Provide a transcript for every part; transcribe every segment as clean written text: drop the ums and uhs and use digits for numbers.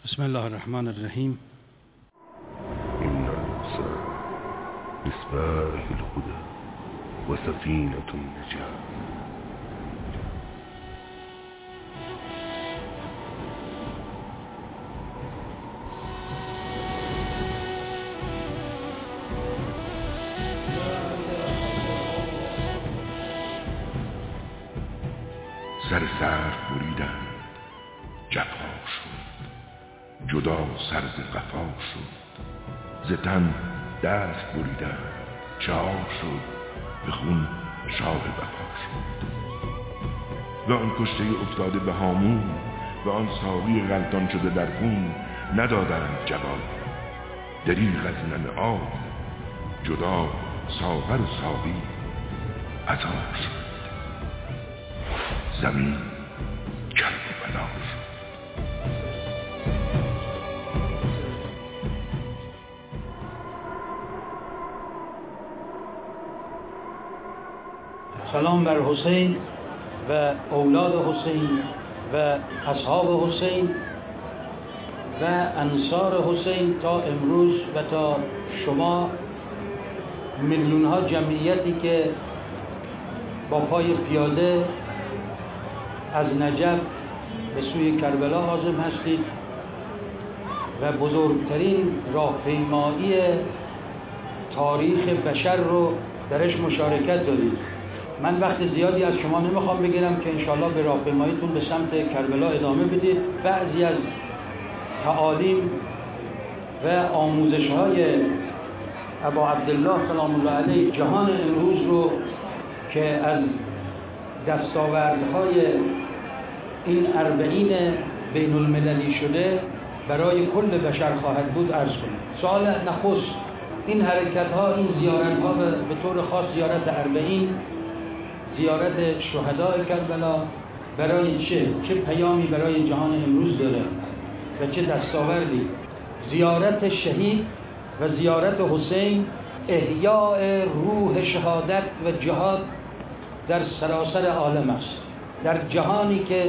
بسم الله الرحمن الرحیم. إن الإنسان مصباح الهدى وسفينة النجاة. سر سر بریدند، جفا شد، جدا سر ز قفا شد. ز تن دست بریدند، چاه شد، به خون شاه وفا شد. و آن کشته افتاده به هامون، و آن ساقی غلطان شده در خون، ندادند جواب. دریغ از ننعاد، جدا ساغر و ساقی عطا شد. زمین کربلا شد. سلام بر حسین و اولاد حسین و اصحاب حسین و انصار حسین تا امروز و تا شما میلیون ها جمعیتی که با پای پیاده از نجف به سوی کربلا عازم هستید و بزرگترین راهپیمایی تاریخ بشر رو درش مشارکت دارید. من وقت زیادی از شما نمیخوام بگیرم که انشاءالله به راهپیماییتون به سمت کربلا ادامه بدید. بعضی از تعالیم و آموزش‌های ابا عبدالله سلام الله علیه جهان امروز رو که از دستاوردهای این 40 بین المللی شده برای کل بشر خواهد بود عرض کنیم. سوال نخست، این حرکت‌ها، این زیارت‌ها به طور خاص زیارت 40، زیارت شهدای کربلا برای چه پیامی برای جهان امروز داره و چه دستاوردی؟ زیارت شهید و زیارت حسین احیاء روح شهادت و جهاد در سراسر عالم است. در جهانی که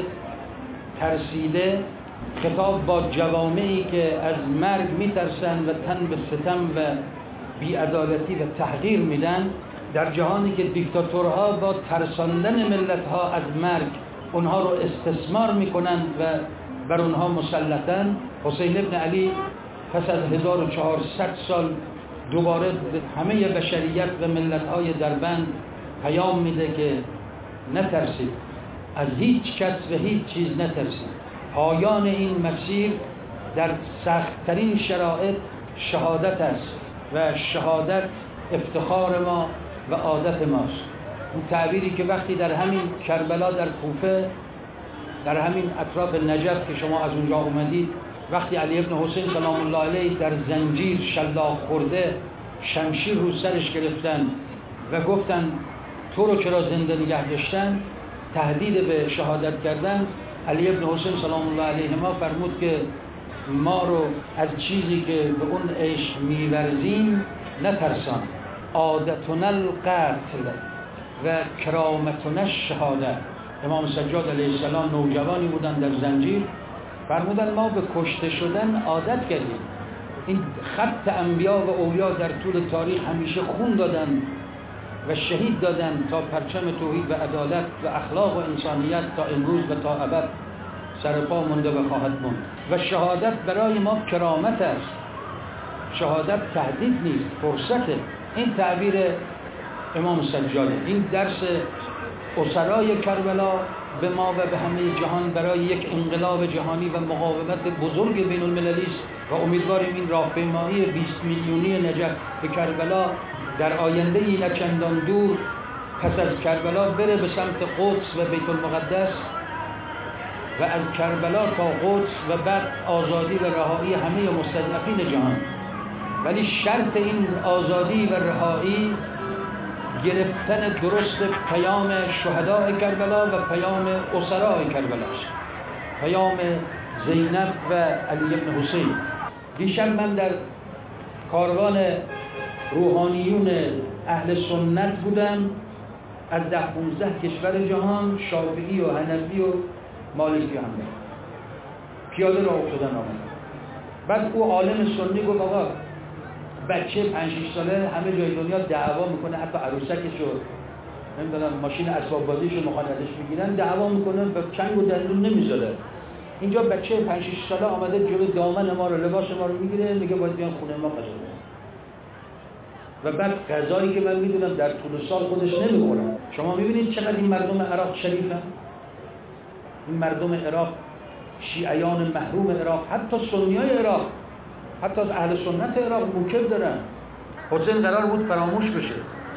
ترسیده، خطاب با جوامعی که از مرگ میترسن و تن به ستم و بی‌عدالتی و تحقیر میدن، در جهانی که دیکتاتورها با ترساندن ملتها از مرگ اونها رو استثمار میکنند و بر اونها مسلطن، حسین ابن علی پس از 1400 سال دوباره همه بشریت و ملتهای دربند پیام میده که نترسید، از هیچ کس و هیچ چیز نترسید. پایان این مسیر در سخت‌ترین شرایط شهادت است و شهادت افتخار ما و عادت ماست. اون تعبیری که وقتی در همین کربلا در کوفه، در همین اطراف نجف که شما از اونجا اومدید، وقتی علی ابن حسین سلام الله علیه در زنجیر شلاق خورده، شمشیر رو سرش گرفتن و گفتن تو رو چرا زنده نگه داشتن، تهدید به شهادت کردن، علی ابن حسین سلام الله علیه ما فرمود که ما رو از چیزی که به اون عشق می‌ورزیم نترسان. عادتنا القتل و کرامتنا الشهاده. امام سجاد علیه السلام نوجوانی بودن در زنجیر، فرمودن ما به کشته شدن عادت کردیم. این خط انبیا و اولیا در طول تاریخ همیشه خون دادن و شهید دادن تا پرچم توحید و عدالت و اخلاق و انسانیت تا امروز و تا ابد سرپا مونده و خواهد موند. و شهادت برای ما کرامت است. شهادت تهدید نیست، فرصته. این تعبیر امام سجاده. این درس اسرای کربلا به ما و به همه جهان برای یک انقلاب جهانی و مقاومت بزرگ بین المللی است و امیدواریم این راهپیمایی 20 میلیونی نجف به کربلا در آینده ای نه چندان دور پس از کربلا بره به سمت قدس و بیت المقدس و از کربلا تا قدس و بعد آزادی و رهایی همه مستضعفین جهان. ولی شرط این آزادی و رهایی گرفتن درست پیام شهدای کربلا و پیام اسرای کربلا است، پیام زینب و علی بن حسین. دیشب من در کاروان روحانیون اهل سنت بودم، از 10-15 کشور جهان، شافعی و حنفی و مالکی هم پیاده راه افتادن آمدن. بعد او عالم سنی گفت آقا بچه 5-6 ساله همه جای دنیا دعوا میکنه، حتی عروسکشو نمیدونم ماشین اسباب بازیشو مخالفش میگیرن، دعوا میکنه، به چنگ و دندون نمیذاره. اینجا بچه 5-6 ساله آمده جلوی دامن ما رو، لباس ما رو میگیره، میگه باید بیان خونه ما غذا بخورن. و بعد غذایی که من میدونم در طول سال خودش نمیخورن. شما میبینید چقدر این مردم عراق شریفن؟ این مردم عراق، شیعیان محروم عراق، حتی سنیای عراق، حتی از اهل سنت عراق موکب دارن. حسین قرار بود فراموش بشه.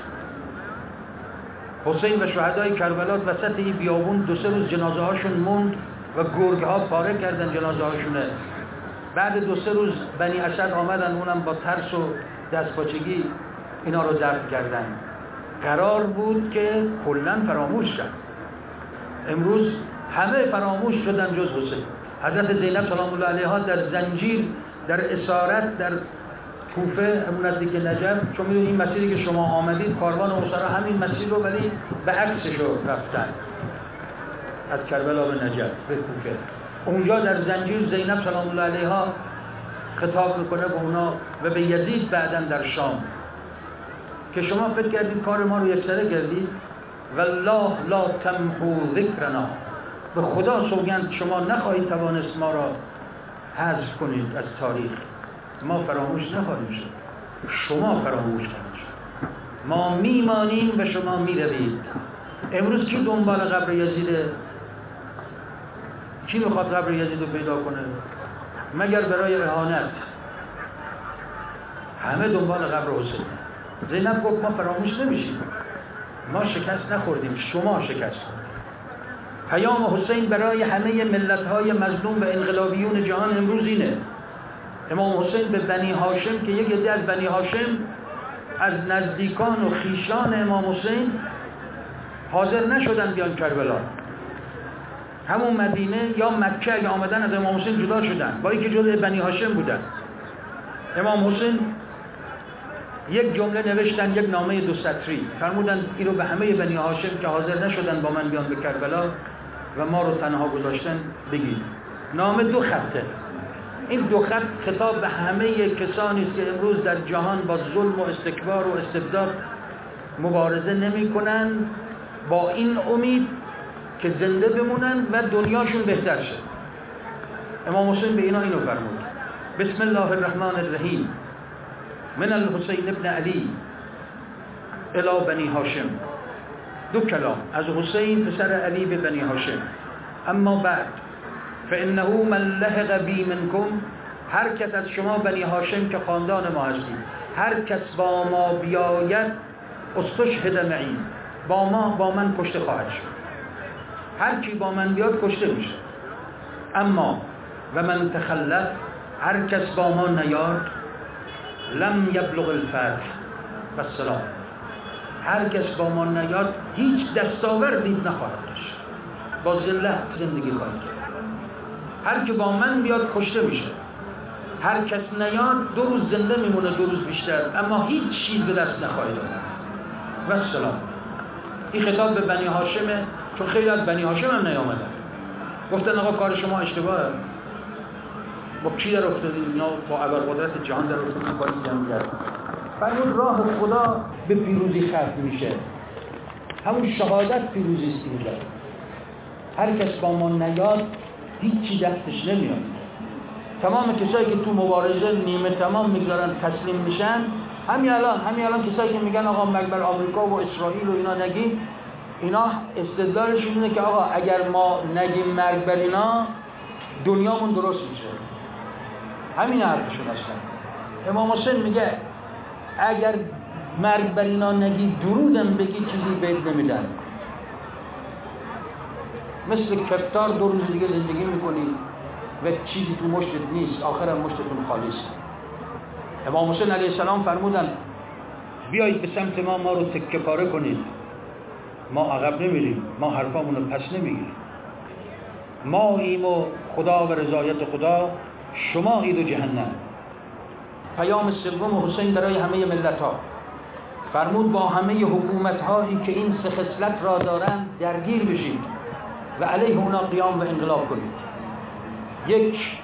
حسین و شهدای کربلا وسط این بیابون 2-3 روز جنازه هاشون موند و گرگ ها پاره کردن جنازه هاشونه. بعد 2-3 روز بنی اسد آمدن، اونم با ترس و دستپاچگی اینا رو دفن کردن. قرار بود که کلاً فراموش شد. امروز همه فراموش شدن جز حسین. حضرت زینب سلام الله علیها در زنجیر، در اسارت، در کوفه همون نزدیک نجف، چون میدونید این مسیری که شما آمدید کاروان اسرا همین مسیر رو ولی به عکسش رو رفتن، از کربلا به نجف به کوفه. اونجا در زنجیر زینب سلام الله علیها خطاب میکنه به اونا و به یزید بعداً در شام که شما فکر کردید کار ما رو یکسره کردید، والله لا تمحو ذکرنا، به خدا سوگند شما نخواهید توانست ما را حذف کنید از تاریخ. ما فراموش نخواهیم شد، شما فراموش خواهید شد. ما میمانیم و شما میروید. امروز کی دنبال قبر یزیده؟ کی میخواد قبر یزید رو پیدا کنه؟ مگر برای اهانت؟ همه دنبال قبر حسین. زینب گفت ما فراموش نمیشیم، ما شکست نخوردیم، شما شکست خوردید. پیام حسین برای همه ملت‌های مظلوم و انقلابیون جهان امروز اینه. امام حسین به بنی هاشم که یک عده از بنی هاشم از نزدیکان و خیشان امام حسین حاضر نشدن بیان کربلا، همون مدینه یا مکه اگه آمدن از امام حسین جدا شدن، با اینکه جزء بنی هاشم بودن. امام حسین یک جمله نوشتن، یک نامه 2 سطری، فرمودن این رو به همه بنی هاشم که حاضر نشدن با من بیان به کربلا و ما رو تنها گذاشتن بگید. نامه 2 خطه. این 2 خط خطاب به همه کسانی است که امروز در جهان با ظلم و استکبار و استبداد مبارزه نمی‌کنن، با این امید که زنده بمونن و دنیاشون بهتر شه. امام حسین به اینو فرمود: بسم الله الرحمن الرحیم، من الحسین ابن علی الی بنی هاشم. 2 کلام از حسین پسر علی به بنی هاشم. اما بعد فانه من لحق بی منکم، هر کس از شما بنی هاشم که خاندان ما هستید، هر کس با ما بیاید استشهد معی، با من کشته خواهد شد. هر کی با من بیاد کشته میشه. اما و من تخلف، هر کس با ما نیاد لم یبلغ الفتح و السلام، هر کس با ما نیاد هیچ دستاوردی نخواهد داشت، با ذلت زندگی خواهد کرد. هر کی با من بیاد کشته میشه، هر کس نیاد 2 روز زنده میمونه، 2 روز بیشتر، اما هیچ چیز به دست نخواهد آورد و السلام. این خطاب به بنی هاشمه، چون خیلی از بنی هاشم هم نیامدن، گفتن آقا کار شما اشتباهه، با کی در افتادید؟ اینا با ابرقدرت جهان در افتادید، با این جمعیت. فرمود راه خدا به پیروزی ختم میشه، همون شهادت پیروزی است اینجا. هر کس با ما نیاد هیچی دستش نمیاد. تمام کسایی که تو مبارزه نیمه تمام میگذارن تسلیم میشن، همین الان کسایی که میگن آقا مگر آمریکا و اسرائیل و اینا نگیم، اینا استدلالشون اینه که آقا اگر ما نگیم مرگ بر اینا دنیامون درست میشه. همین حرفشون هستن. امام حسین میگه اگر مرگ بر اینا نگی، درودم بگی، چیزی بهت نمیدن. مثل کفتار 2 روز دیگه زندگی میکنی و چیزی تو مشتت نیست، آخرم مشتتون خالیست. امام حسین علیه السلام فرمودن بیایید به سمت ما رو تکه پاره کنید، ما عقب نمیریم، ما حرفامون رو پس نمیگیریم، ما ایم و خدا و رضایت خدا، شما اید و جهنم. پیام سوم حسین برای همه ملت ها فرمود با همه حکومت هایی که این 3 خصلت را دارند درگیر بشید و علیه اونا قیام و انقلاب کنید. 1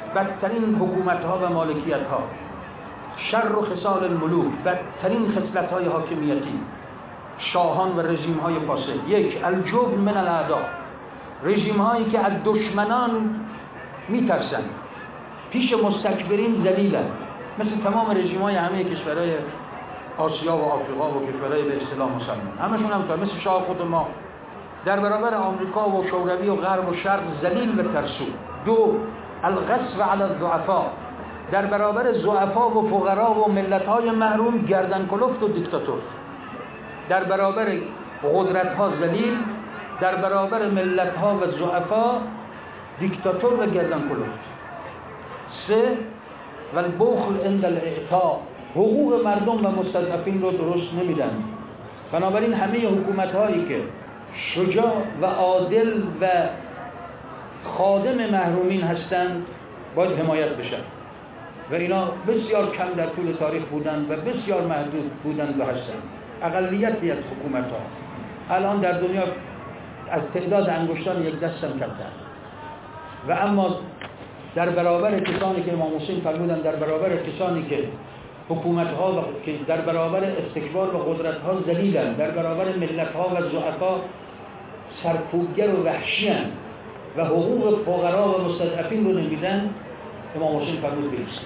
بدترین حکومت ها و مالکیت ها، شر و خصال الملوک، بدترین خصلت های حاکمیتی، شاهان و رژیم های فاسد. یک، الجبن من الاعداء، رژیم هایی که از دشمنان میترسن، پیش مستکبرین ذلیلن، مثل تمام رژیم های همه کشورهای آسیا و آفریقا و کشورهای به اصطلاح مسلمان، همشون هم مثل شاه خود ما در برابر آمریکا و شوروی و غرب و شرق ذلیل و ترسو. دو، الغصب علی الضعفاء، در برابر ضعفا و فقرا و ملت‌های محروم گردن کلفت و دیکتاتور، در برابر قدرت‌ها ذلیل، در برابر ملت‌ها و ضعفا دیکتاتور و گردن کلفت. سه، والبخل عند الاعطاء، حقوق مردم و مستضعفین رو درست نمیدن. بنابراین همه حکومت‌هایی که شجاع و عادل و خادم محرومین هستند باید حمایت بشن و اینا بسیار کم در طول تاریخ بودن و بسیار محدود بودن و هستند. اقلیتی از حکومت‌ها الان در دنیا از تعداد انگشتان یک دست هم کمتر، و اما در برابر کسانی که امام حسین فرمودن، در برابر کسانی که حکومت‌ها و که در برابر استکبار و قدرت‌ها ذلیلن، در برابر ملت‌ها و ضعفا سرکوبگر و وحشی‌اند و حقوق فقرا و مستضعفین رو نمیدن، امام حسین فرمود بیست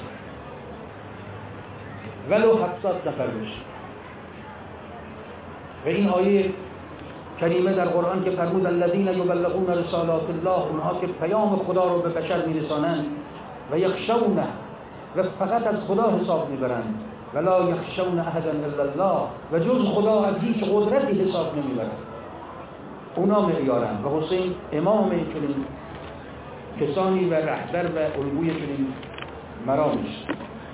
ولو 70 نفر بشه. و این آیه کریمه در قرآن که فرمود الذین یبلغون رسالات الله، اونها که پیام خدا رو به بشر میرسانند، و یخشونه، و فقط از خدا حساب میبرند، ولا یخشون احدا الا الله، و جز خدا از هیچ قدرتی حساب نمیبرند، اونا معیارند. و حسین امام چنین کسانی و رهبر و الگوی چنین مرامیست.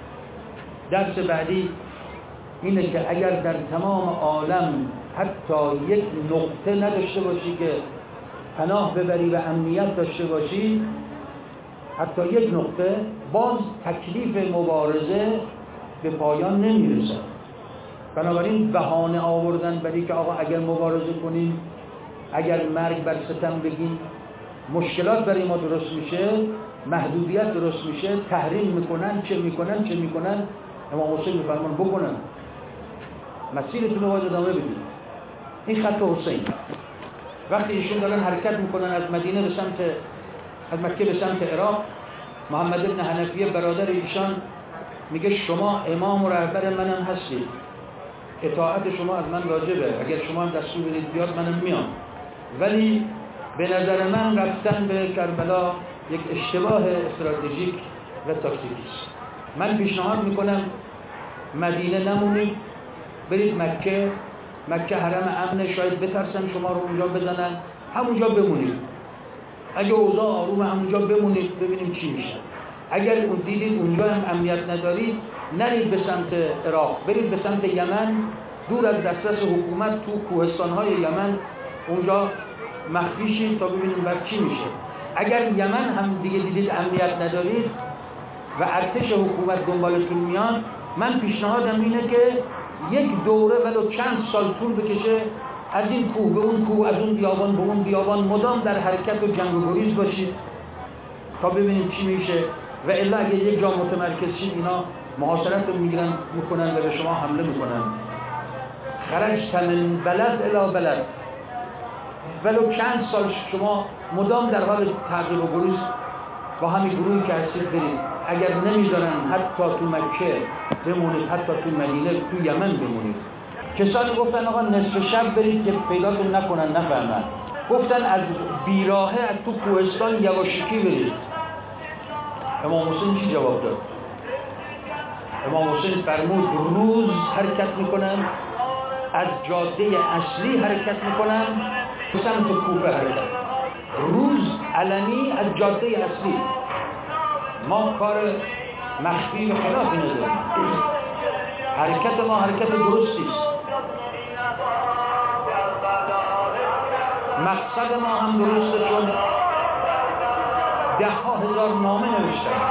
درس بعدی اینه که اگر در تمام عالم حتی یک نقطه نداشته باشی که پناه ببری و امنیت داشته باشی، حتی یک نقطه، باز تکلیف مبارزه به پایان نمیرسه. بنابراین بهانه آوردن برای که آقا اگر مبارزه کنیم، اگر مرگ بر ستم بگیم، مشکلات برای ما درست میشه، محدودیت درست میشه، تحریم میکنن، چه میکنن، امام حسین میفرمان بکنن، مسیرتون رو باید ادامه بدید. این خط حسین. وقتی ایشون دارن حرکت میکنن از مدینه به سمت، از مکه به سمت عراق، محمد ابن حنفیه برادر ایشان میگه شما امام و رهبر منم هستید، اطاعت شما از من واجبه، اگر شما هم دستور بدید بیاد منم میام، ولی به نظر من رفتن به کربلا یک اشتباه استراتژیک و تاکتیکی است. من پیشنهاد میکنم مدینه نمونید، برید مکه حرم امنه، شاید بترسن شما رو اونجا بزنن، همونجا بمونید. اگه اوضاع آرومه همونجا بمونید ببینیم چی میشه. اگر دیدید اونجا هم امنیت ندارید، نرید به سمت عراق، برید به سمت یمن، دور از دسترس حکومت، تو کوهستان‌های یمن اونجا مخفی شید تا ببینیم بعد چی میشه. اگر یمن هم دیگه دیدید امنیت ندارید و ارتش حکومت دنبالتون میان، من پیشنهادم اینه که یک دوره ولو چند سال طول بکشه، از این کوه به اون کوه، از اون بیابان به اون بیابان، مدام در حرکت و جنگ و گریز باشید تا ببینیم چی میشه. و الا اگه یک جا متمرکز شید، اینا محاصرت رو میکنن و به شما حمله میکنن. خرجت من بلد الی بلد، ولو چند سال شما مدام در حال تغییر و گریز با همین گروهی که هستید برید. اگر نمیذارن حتی تو مکه بمونید، حتی تو مدینه، تو یمن بمونید. کسانی گفتن آقا نصف شب برید که پیداتون نکنن، نفهمن. گفتن از بیراهه از تو کوهستان یواشکی برید. امام حسین چی جواب داد؟ امام حسین فرمود روز حرکت میکنن، از جاده اصلی حرکت میکنن، به سمت کوفه حرکت. روز علنی از جاده اصلی. ما کار مخفی و خلافی نداریم. حرکت ما حرکت درستی است. مقصد ما هم درسته، چون 10,000 نامه نوشتن.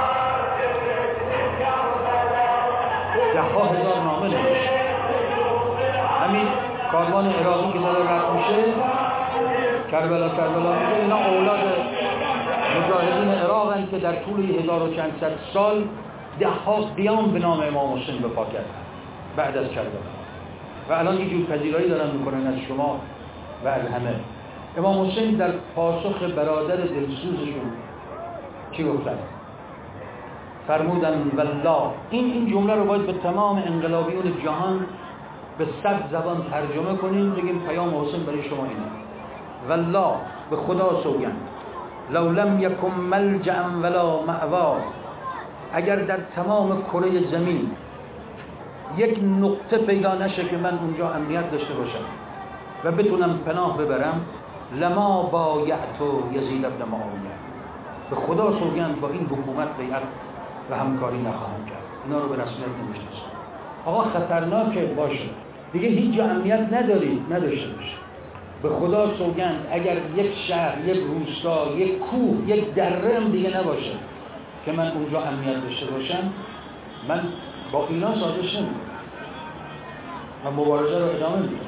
10,000 نامه نوشتن. همین کاروان عراقی که داره رفت میشه، کربلا میشه، اینا اولاد مجاهدین عراق هستند که در طول 1400 سال ده‌ها قیام به نام امام حسین به پا کردند بعد از کربلا و الان یه جور پذیرایی دارن میکنن از شما و از همه. امام حسین در پاسخ برادر دلسوزشون چی گفتن؟ فرمودن والله. این جمله رو باید به تمام انقلابیون جهان به 100 زبان ترجمه کنیم، بگیم پیام حسین برای شما اینه: والله، به خدا سوگند، لو لم یکن ملجأ ولا مأوا، اگر در تمام کره زمین یک نقطه پیدا نشه که من اونجا امنیت داشته باشم و بتونم پناه ببرم، لما بایعت یزید ابن معاویه، به خدا سوگند با این حکومت بیعت و همکاری نخواهم کرد، اینا رو به رسمیت نمیشناسم. آقا خطرناکه باشه دیگه، هیچ جا امنیت نداشته باشه. به خدا سوگند اگر یک شهر، یک روستا، یک کوه، یک دره هم دیگه نباشه که من اونجا امنیت داشته باشم، من با اینا سازش نمی‌کنم و مبارزه رو ادامه میدم.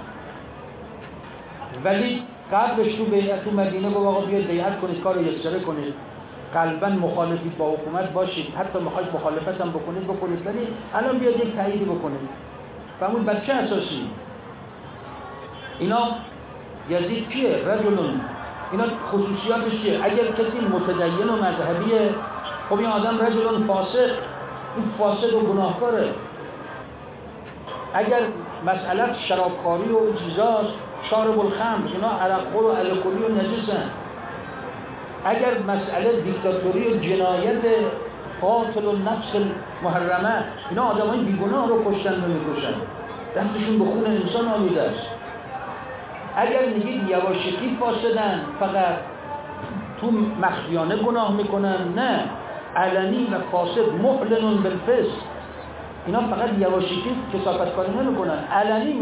ولی قبلش تو بیعت تو مدینه گفت آقا بیاید بیعت کنید، کار رو یسره کنید، قلباً مخالفید با حکومت باشید، حتی میخواید مخالفت هم بکنید، ولی الان بیاید یک تاییدی بکنید. فهمون بر چه اساسی؟ اینا یزید کیه؟ رجلون. اینا خصوصیاتش چیه؟ اگر کسی متدین و مذهبیه، خب این آدم رجلون فاسق، این فاسد و گناهکاره. اگر مسئله شرابخواری و چیزاست، شارب الخمر، اینا عرقخور و الکلی و نجسن. اگر مسئله دیکتاتوری و جنایت قاتل و نفس محرمه، اینا آدمای بیگناه رو کشتن و میکشن، دستشون به خون انسان آلوده است. اگر میگید یواشکی فاسدن، فقط تو مخفیانه گناه میکنن، نه، علنی و فاسد، محلن بالفسق، اینا فقط یواشکی کثافت کاری نمیکنن، علنی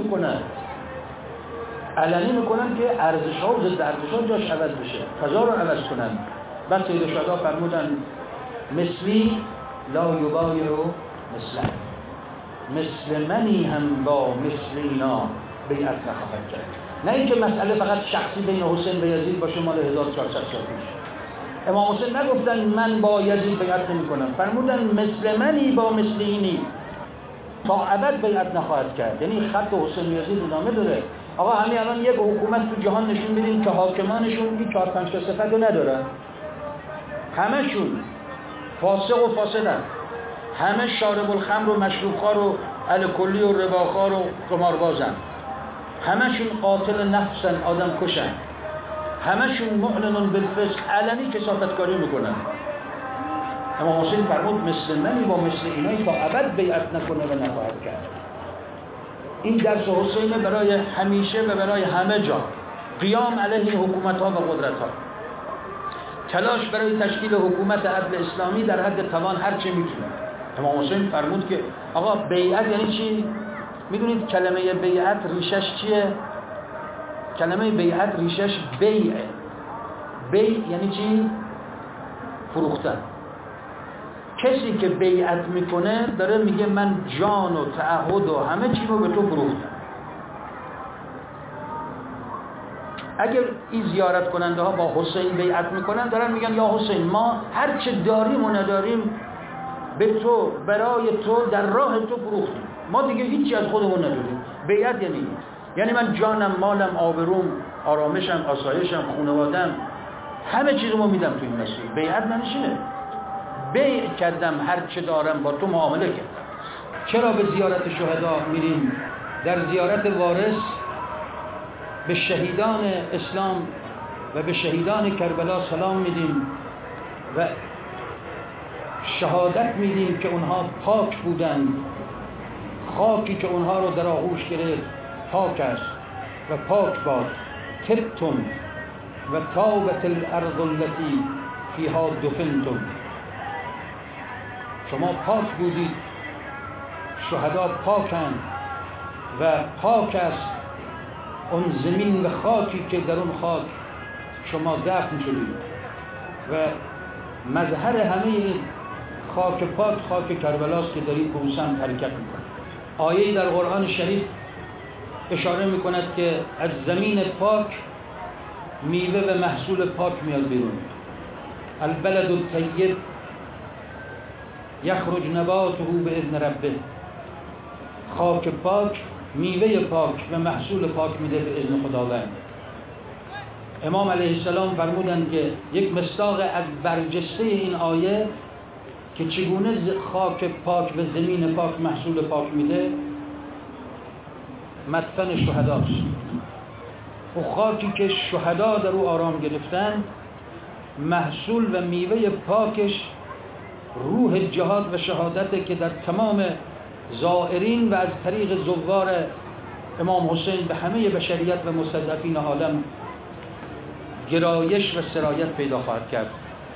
میکنن که ارزش ها و ضد ارزش ها جاش عوض بشه، فضا رو عوض کنن. بعد سید شهدا فرمودن مثلی لا یبایع مثله، مثل منی هم با مثل اینا بیعت نخواهد کرد. نه اینکه مسئله فقط شخصی بین حسین و یزید باشه مال 1400 سال پیش. امام حسین نگفتن من با یزید بیعت نمی کنم، فرمودن مثل منی با مثل اینی، تا ابد بیعت نخواهد کرد. یعنی خط حسین و یزید ادامه داره. آقا همین الان یک حکومت تو جهان نشون بدین که حاکمانشون این 4-5 تا صفت رو ندارن، همشون فاسق و فاسدن، همه شارب الخمر و مشروبخوار و الکلی و رباخوار و قماربازن، همشون قاتل نفسن، آدم کشن، همشون معلن بالفسق، علنی کثافتکاری میکنن. امام حسین فرمود مثل منی با مثل اینایی، تا ابد بیعت نکنه و نخواهد کرد. این درس حسین برای همیشه و برای همه جا، قیام علیه حکومت ها و قدرت ها، تلاش برای تشکیل حکومت عدل اسلامی در حد توان هر چه میتونه. امام حسین فرمود که آقا بیعت یعنی چی؟ میدونید کلمه بیعت ریشش چیه؟ کلمه بیعت ریشش بیعه. بیع یعنی چی؟ فروختن. کسی که بیعت میکنه داره میگه من جان و تعهد و همه چی رو به تو فروختم. اگر این زیارت کننده ها با حسین بیعت میکنن، دارن میگن یا حسین ما هر چه داریم و نداریم به تو، برای تو، در راه تو فروختیم، ما دیگه هیچی از خودمون نداریم. بیعت یعنی من جانم، مالم، آبروم، آرامشم، آسایشم، خانواده‌ام، همه چیزمو میدم تو این مسیر. بیعت معنیش اینه. بیع کردم، هر چه دارم با تو معامله کردم. چرا به زیارت شهدا میریم؟ در زیارت وارث به شهیدان اسلام و به شهیدان کربلا سلام میدیم و شهادت میدیم که اونها پاک بودند، خاکی که اونها رو در آغوش گرفت پاک است و پاک باد. تبتم و تابت الارض التي فيها دفنتم، شما پاک بودید، شهدا پاکند و پاک است اون زمین و خاکی که در اون خاک شما دفن شدید. و مظهر همه این خاک پاک خاک کربلاست که دارید به اون سمت حرکت میکنید. آیه در قرآن شریف اشاره میکند که از زمین پاک میوه و محصول پاک میاد بیرون. البلد الطیب یخرج نباته باذن ربه. خاک پاک میوه پاک و محصول پاک میده به اذن خداوند. امام علیه السلام فرمودند که یک مصداق از برجسته این آیه که چگونه خاک پاک و زمین پاک محصول پاک میده مدفن شهداست. و خاکی که شهدا در او آرام گرفتن محصول و میوه پاکش روح جهاد و شهادت که در تمام زائرین و از طریق زوار امام حسین به همه بشریت و مستضعفین عالم گرایش و سرایت پیدا خواهد کرد.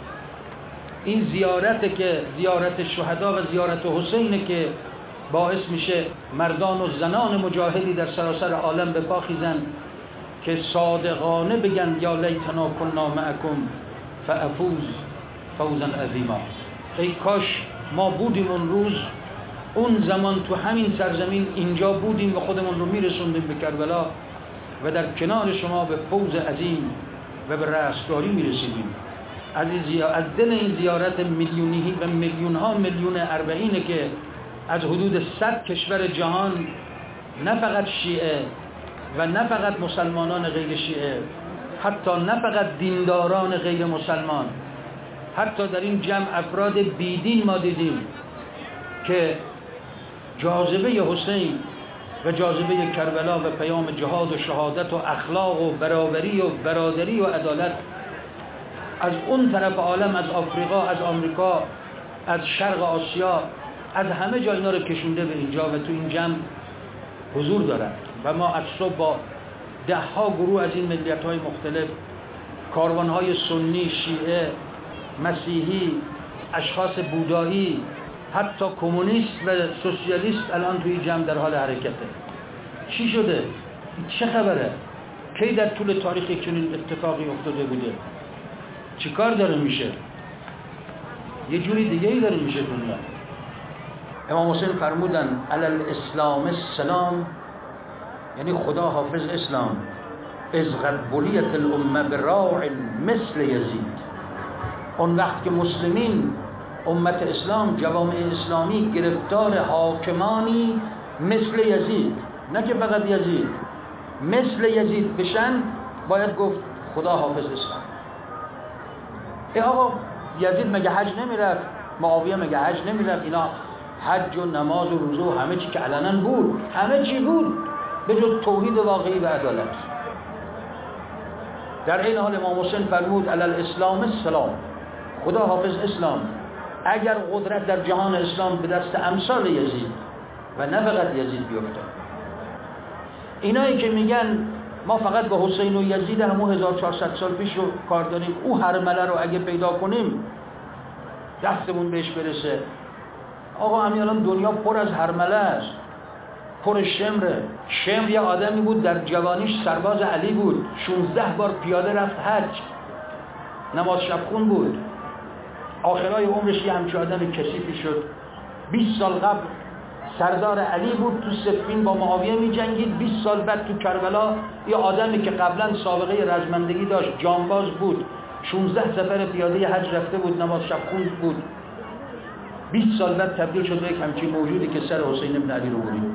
این زیارت که زیارت شهدا و زیارت حسینه که باعث میشه مردان و زنان مجاهدی در سراسر عالم به پا خیزن که صادقانه بگن یا لیتنا کنا معکم فافوز فوزا عظیما. ای کاش ما بودیم اون روز، اون زمان تو همین سرزمین اینجا بودیم و خودمون رو میرسوندیم به کربلا و در کنار شما به فوز عظیم و به رستگاری میرسیدیم. از دل این زیارت میلیونی و میلیون ها میلیون اربعینه که از حدود 100 کشور جهان نه فقط شیعه و نه فقط مسلمانان غیر شیعه، حتی نه فقط دینداران غیر مسلمان، حتی در این جمع افراد بیدین ما دیدیم که جاذبه حسین و جاذبه کربلا و پیام جهاد و شهادت و اخلاق و برابری و برادری و عدالت از اون طرف عالم، از آفریقا، از آمریکا، از شرق آسیا، از همه جا اینا رو کشونده به اینجا و تو این جمع حضور دارن. و ما از صبح با 10 ها گروه از این ملیت های مختلف، کاروان های سنی، شیعه، مسیحی، اشخاص بودایی، حتی کمونیست و سوسیالیست الان توی جمع در حال حرکته. چی شده؟ چه خبره؟ کی در طول تاریخ چنین اتفاقی افتاده بوده؟ چی کار داره میشه؟ یه جوری دیگه ای داره میشه دنیا. امام حسین فرمودن علی الاسلام السلام، یعنی خدا حافظ اسلام، از قد بلیت الامه براع مثل یزید. اون وقت که مسلمین، امت اسلام، جوامع اسلامی گرفتار حاکمانی مثل یزید، نه که فقط یزید، مثل یزید بشن، باید گفت خدا حافظ اسلام. ای آقا یزید مگه حج نمیرفت؟ معاویه مگه حج نمیرفت؟ اینا حج و نماز و روزه و همه چی که علنا بود، همه چی بود به جز توحید واقعی و عدالت. در این حال امام حسین فرمود علی الاسلام السلام، خدا حافظ اسلام. اگر قدرت در جهان اسلام به دست امثال یزید و نه فقط یزید بیفته، اینایی که میگن ما فقط به حسین و یزید همون 1400 سال پیش رو کار داریم، او هرمله رو اگه پیدا کنیم دستمون بهش برسه. آقا همین الان دنیا پر از هرمله است، پر شمره. شمر یه آدمی بود در جوانیش سرباز علی بود، 16 بار پیاده رفت حج، نماز شبخون بود، آخرای عمرش یه همچه آدم کثیفی شد. 20 سال قبل سردار علی بود، تو صفین با معاویه می جنگید. 20 سال بعد تو کربلا یه آدمی که قبلا سابقه رزمندگی داشت، جانباز بود، 16 سفر پیاده حج رفته بود، نماز شبخون بود، 20 سال بعد تبدیل شد به یک همچین موجودی که سر حسین ابن علی رو برید.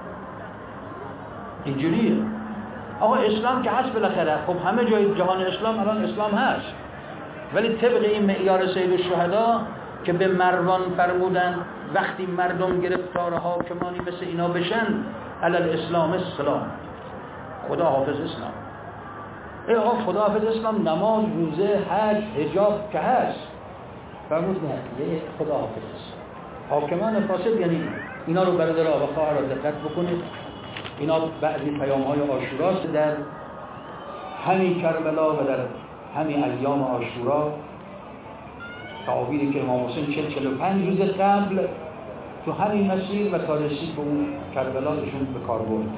اینجوریه. آقا اسلام که هست بالاخره، خب همه جای جهان اسلام الان اسلام هست، ولی طبق این معیار سید الشهدا که به مروان فرمودن وقتی مردم گرفتار حاکمانی مثل اینا بشن علی الاسلام السلام، خدا حافظ اسلام. ای آقا خدا حافظ اسلام، نماز، روزه، حج، حجاب که هست، فرمود نه، یه خدا حافظ اسلام. حاکمان فاسد یعنی اینا رو برادرها و خواهرها دقت بکنید، اینا بعضی پیام‌های عاشوراست در همین کربلا و در همین ایام عاشورا، تعابیری که امام حسین 45 روز قبل تو همین مسیر و تا رسید به اون کربلا ایشون به کار برد.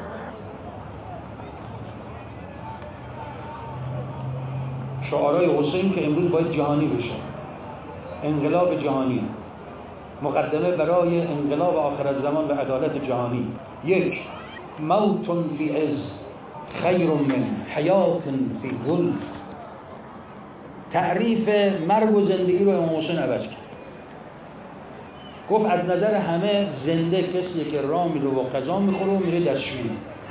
شعارهای حسین که امروز باید جهانی بشه، انقلاب جهانی، مقدمه برای انقلاب آخر الزمان و عدالت جهانی. 1. موت فی عز خیر من حیات فی ظلم. تعریف مرگ و زندگی رو امام حسین عوض کرد. گفت از نظر همه زنده کسیه که راه میره و غذا میخوره و میره دستشویی،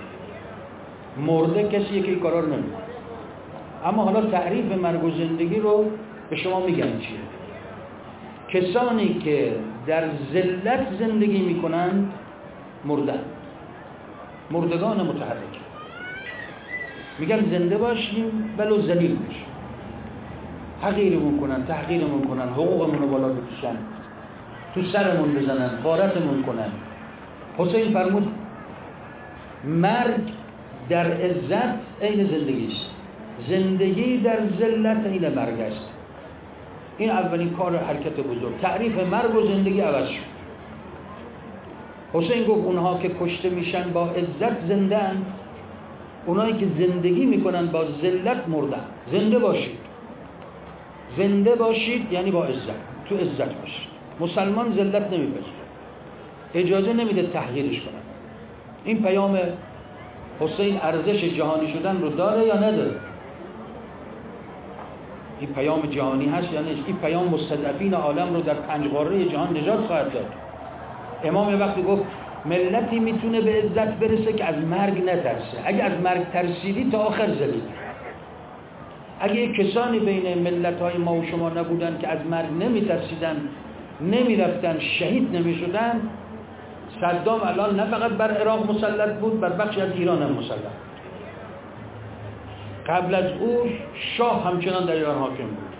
مرده کسیه که این کارا رو نمیکنه. اما حالا تعریف مرگ و زندگی رو به شما میگن چیه. کسانی که در ذلت زندگی میکنند مردن، مردگان متحرک، میگن زنده باشیم ولو ذلیل باشیم، حقیرمون کنن، تحقیرمون کنن، حقوقمون رو بالا بکشن، تو سرمون بزنن، غارتمون کنن. حسین فرمود مرگ در عزت عین زندگی است، زندگی در ذلت عین مرگ است. این اولین کار حرکت بزرگ، تعریف مرگ و زندگی عوض شد. حسین گفت اونها که کشته میشن با عزت زنده اند، اونایی که زندگی میکنن با ذلت مردن. زنده باشید، زنده باشید یعنی با عزت، تو عزت باشید. مسلمان ذلت نمیپذیره، اجازه نمیده تحقیرش کنن. این پیام حسین ارزش جهانی شدن رو داره یا نداره؟ این پیام جهانی هست یا نیست؟ این پیام مستضعفین عالم رو در 5 قاره جهان نجات خواهد داد. امام وقتی گفت ملتی میتونه به عزت برسه که از مرگ نترسه. اگه از مرگ ترسیدی تا آخر ذلیل. اگه کسانی بین ملت‌های ما و شما نبودن که از مرگ نمیترسیدن، نمیرفتن، شهید نمیشدن، صدام الان نه فقط بر عراق مسلط بود، بر بخشی از ایران هم مسلط بود. قبل از او شاه همچنان در ایران حاکم بود.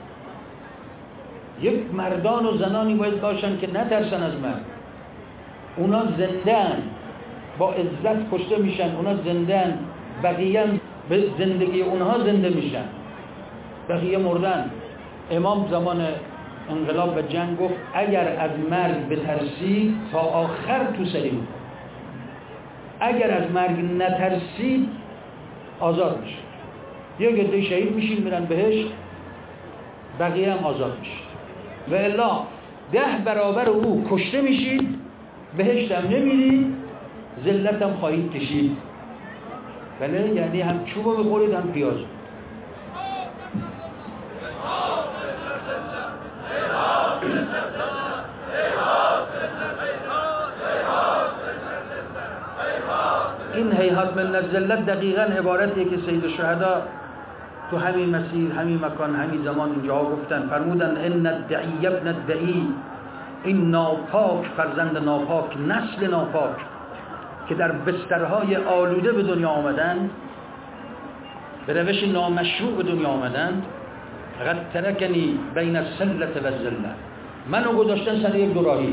یک مردان و زنانی باید باشن که نترسن از مرگ. اونا زنده‌اند، با عزت کشته میشن، اونا زنده‌اند، بقیه به زندگی اونها زنده میشن، بقیه مردن. امام زمان انقلاب و جنگ گفت اگر از مرگ بترسید تا آخر تو سلیم، اگر از مرگ نترسید آزاد میشید. یک عده شهید میشین میرن بهشت، بقیه هم آزاد میشید. و الا 10 برابر او کشته میشید، بهشت هم نمیرید، ذلت هم خواهید کشید. بله، یعنی هم چوب رو بخورید هم پیاز. این هیهات من الذلت دقیقاً عبارتیه که سید الشهدا تو همین مسیر، همین مکان، همین زمان اینجا گفتن. فرمودن ان الدعی ابن الدعی، این ناپاک فرزند ناپاک، نسل ناپاک که در بسترهای آلوده به دنیا آمدند، به روش نامشروع به دنیا آمدند. قد ترکنی بین السلة و الذلة، منو گذاشتن سر یک دوراهی،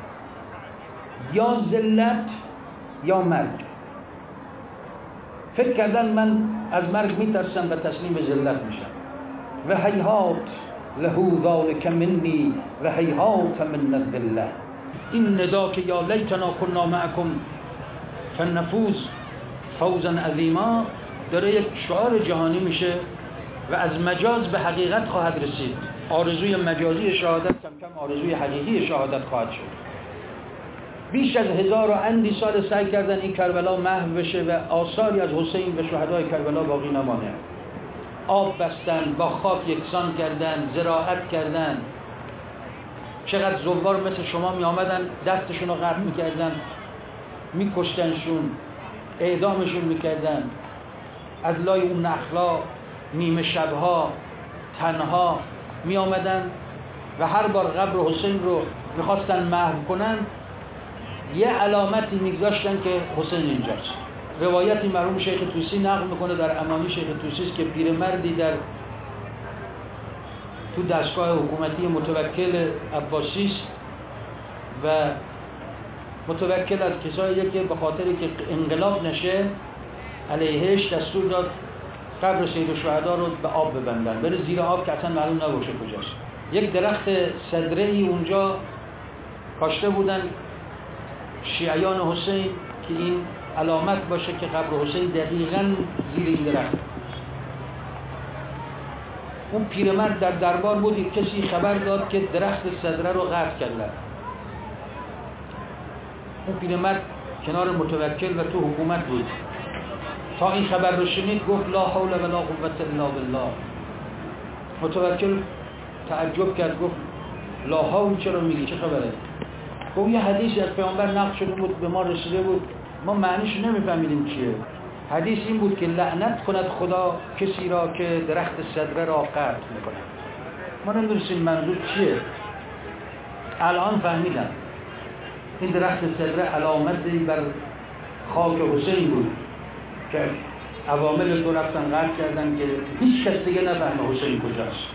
یا ذلت یا مرگ. فکر کردن من از مرگ میترسم و تسلیم ذلت میشم. و هیهات له ذلک منی و هیهات من الذلة. این ندا که یا لیتنا کنا معکم فنفوز فوزا عظیما داره یک شعار جهانی میشه و از مجاز به حقیقت خواهد رسید. آرزوی مجازی شهادت کم کم آرزوی حقیقی شهادت خواهد شد. بیش از 1000 و اندی سال سعی کردن این کربلا محو بشه و آثاری از حسین و شهدای کربلا باقی نمانه. آب بستن، با خاک یکسان کردن، زراعت کردن. چقدر زوار مثل شما می آمدن دستشون رو قطع می کردن، می کشتنشون، اعدامشون می کردن. از لای اون نخلا نیمه شبها تنها می آمدن و هر بار قبر حسین رو می خواستن محو کنن یه علامتی میگذاشتن که حسین اینجاست. روایتی مرحوم شیخ طوسی نقل میکنه در امامی شیخ طوسی که پیرمردی در تو دستگاه حکومتی متوکل عباسی و متوکل از کسایی که به خاطری که انقلاب نشه علیهش دستور داد قبر سید الشهدا رو به آب ببندن، بره زیر آب که اصلا معلوم نباشه کجاست. یک درخت سدره‌ای اونجا کاشته بودن شیعیان حسین که این علامت باشه که قبر حسین دقیقاً زیر این درخت. اون پیرمرد در دربار بود، کسی خبر داد که درخت سدره رو قطع کردن. اون پیرمرد کنار متوکل و تو حکومت بود. تا این خبر رو شنید گفت لا حول ولا قوة الا بالله. متوکل تعجب کرد، گفت لاحول چرا میگی، چه خبره؟ گفت یه حدیثی از پیامبر نقل شده بود، به ما رسیده بود، ما معنیش نمیفهمیدیم چیه. حدیث این بود که لعنت کند خدا کسی را که درخت سدره را قطع میکنه. ما نمیدونستیم منظور چیه. الان فهمیدم این درخت سدره علامتی بر خاک حسین بود که عوامل دو رفتن قطع کردن که هیچ کس دیگه نفهمه حسین کجاست.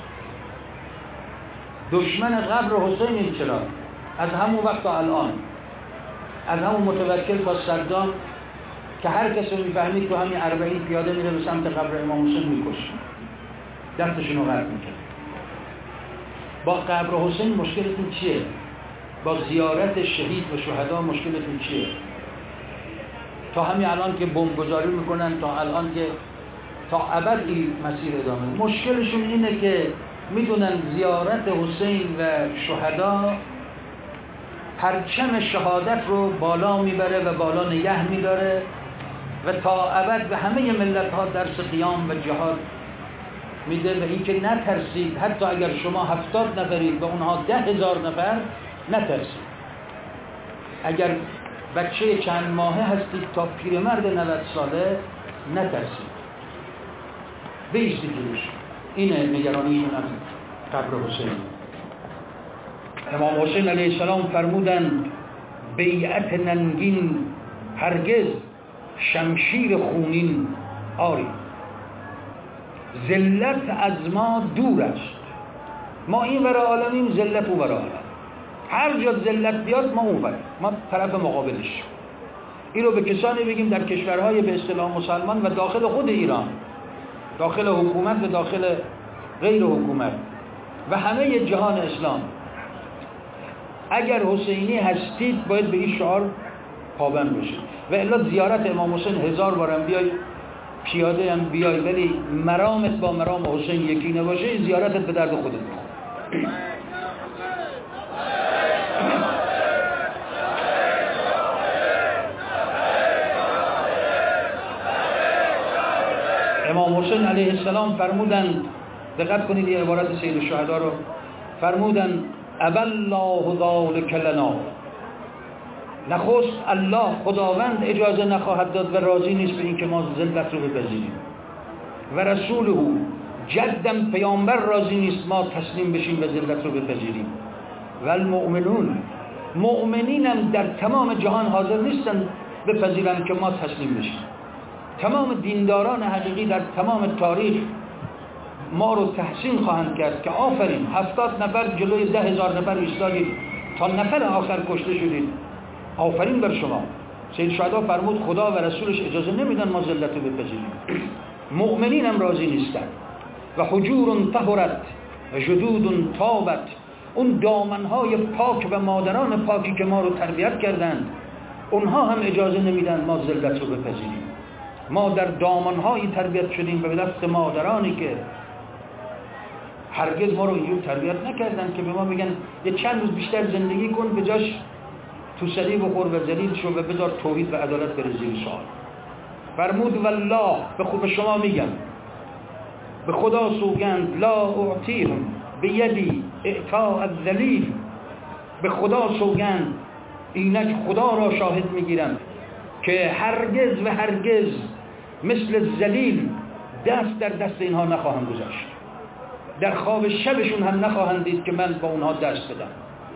دشمن قبر حسین این چرا؟ از همون وقت تا الان، از همون متوکل تا صدام که هر کس رو میفهمید تو همین 40 پیاده میره به سمت قبر امام حسین میکشه، دستشون رو قطع میکنه. با قبر حسین مشکلتون چیه؟ با زیارت شهید و شهدا مشکلتون چیه؟ تا همین الان که بمبگذاری میکنن، تا الان که تا ابد این مسیر ادامه. مشکلشون اینه که میدونن زیارت حسین و شهدا پرچم شهادت رو بالا میبره و بالا نگه میداره و تا ابد به همه ملت ها درس قیام و جهاد میده. و این که نترسید، حتی اگر شما 70 نفرید و اونها 10,000 نفر، نترسید. اگر بچه چند ماهه هستید تا پیرمرد 90 ساله، نترسید، بیستید روش. اینه نگرانیشون از قبر حسین. امام حسین علیه السلام فرمودند بیعت ننگین هرگز شمشیر خونین آری. ذلت از ما دور است، ما این ور عالمیم، ذلت اون ور عالم. هر جا ذلت بیاد ما اون ور، ما طرف مقابلش. این رو به کسانی بگیم در کشورهای به اصطلاح مسلمان و داخل خود ایران، داخل حکومت و داخل غیر حکومت و همه جهان اسلام، اگر حسینی هستید باید به این شعار پابند بشید. و الا زیارت امام حسین 1000 بارم بیای، پیاده هم بیای، ولی مرامت با مرام حسین یکی نباشه، زیارتت به درد خودت میخوره. امام حسین علیه السلام فرمودند، دقت کنید این عبارت سید الشهدا رو، فرمودند ابالله ذلک لنا. نخست الله خداوند اجازه نخواهد داد و راضی نیست به این که ما ذلت رو بپذیریم، و رسوله جدم پیامبر راضی نیست ما تسلیم بشیم و ذلت رو بپذیریم. و المؤمنون، مؤمنینم در تمام جهان حاضر نیستن بپذیرن که ما تسلیم بشیم. تمام دینداران حقیقی در تمام تاریخ ما رو تحسین خواهند کرد که آفرین 70 نفر جلوی 10,000 نفر ایستادید تا نفر آخر کشته شدید، آفرین بر شما. سید شهدا فرمود خدا و رسولش اجازه نمیدن ما ذلت رو بپذیریم. مؤمنین هم راضی نیستن. و حجور طهرت و جدود تابت، اون دامنهای پاک و مادران پاکی که ما رو تربیت کردند، اونها هم اجازه نمیدن ما ذلت رو بپذیریم. ما در دامنهایی تربیت شدیم به دست مادرانی که هرگز ما رو اینجور تربیت نکردن که به ما میگن یه چند روز بیشتر زندگی کن، به جاش تو سلی بخور و ذلیل شو و بذار توحید و عدالت بره زیر سوال. فرمود والله، به خوب شما میگم، به خدا سوگند، لا اعطیهم بیدی اعطاء الذلیل، به خدا سوگند، اینک خدا را شاهد میگیرم که هرگز و هرگز مثل ذلیل دست در دست اینها نخواهم گذاشت. در خواب شبشون هم نخواهند دید که من با اونها دست بدم.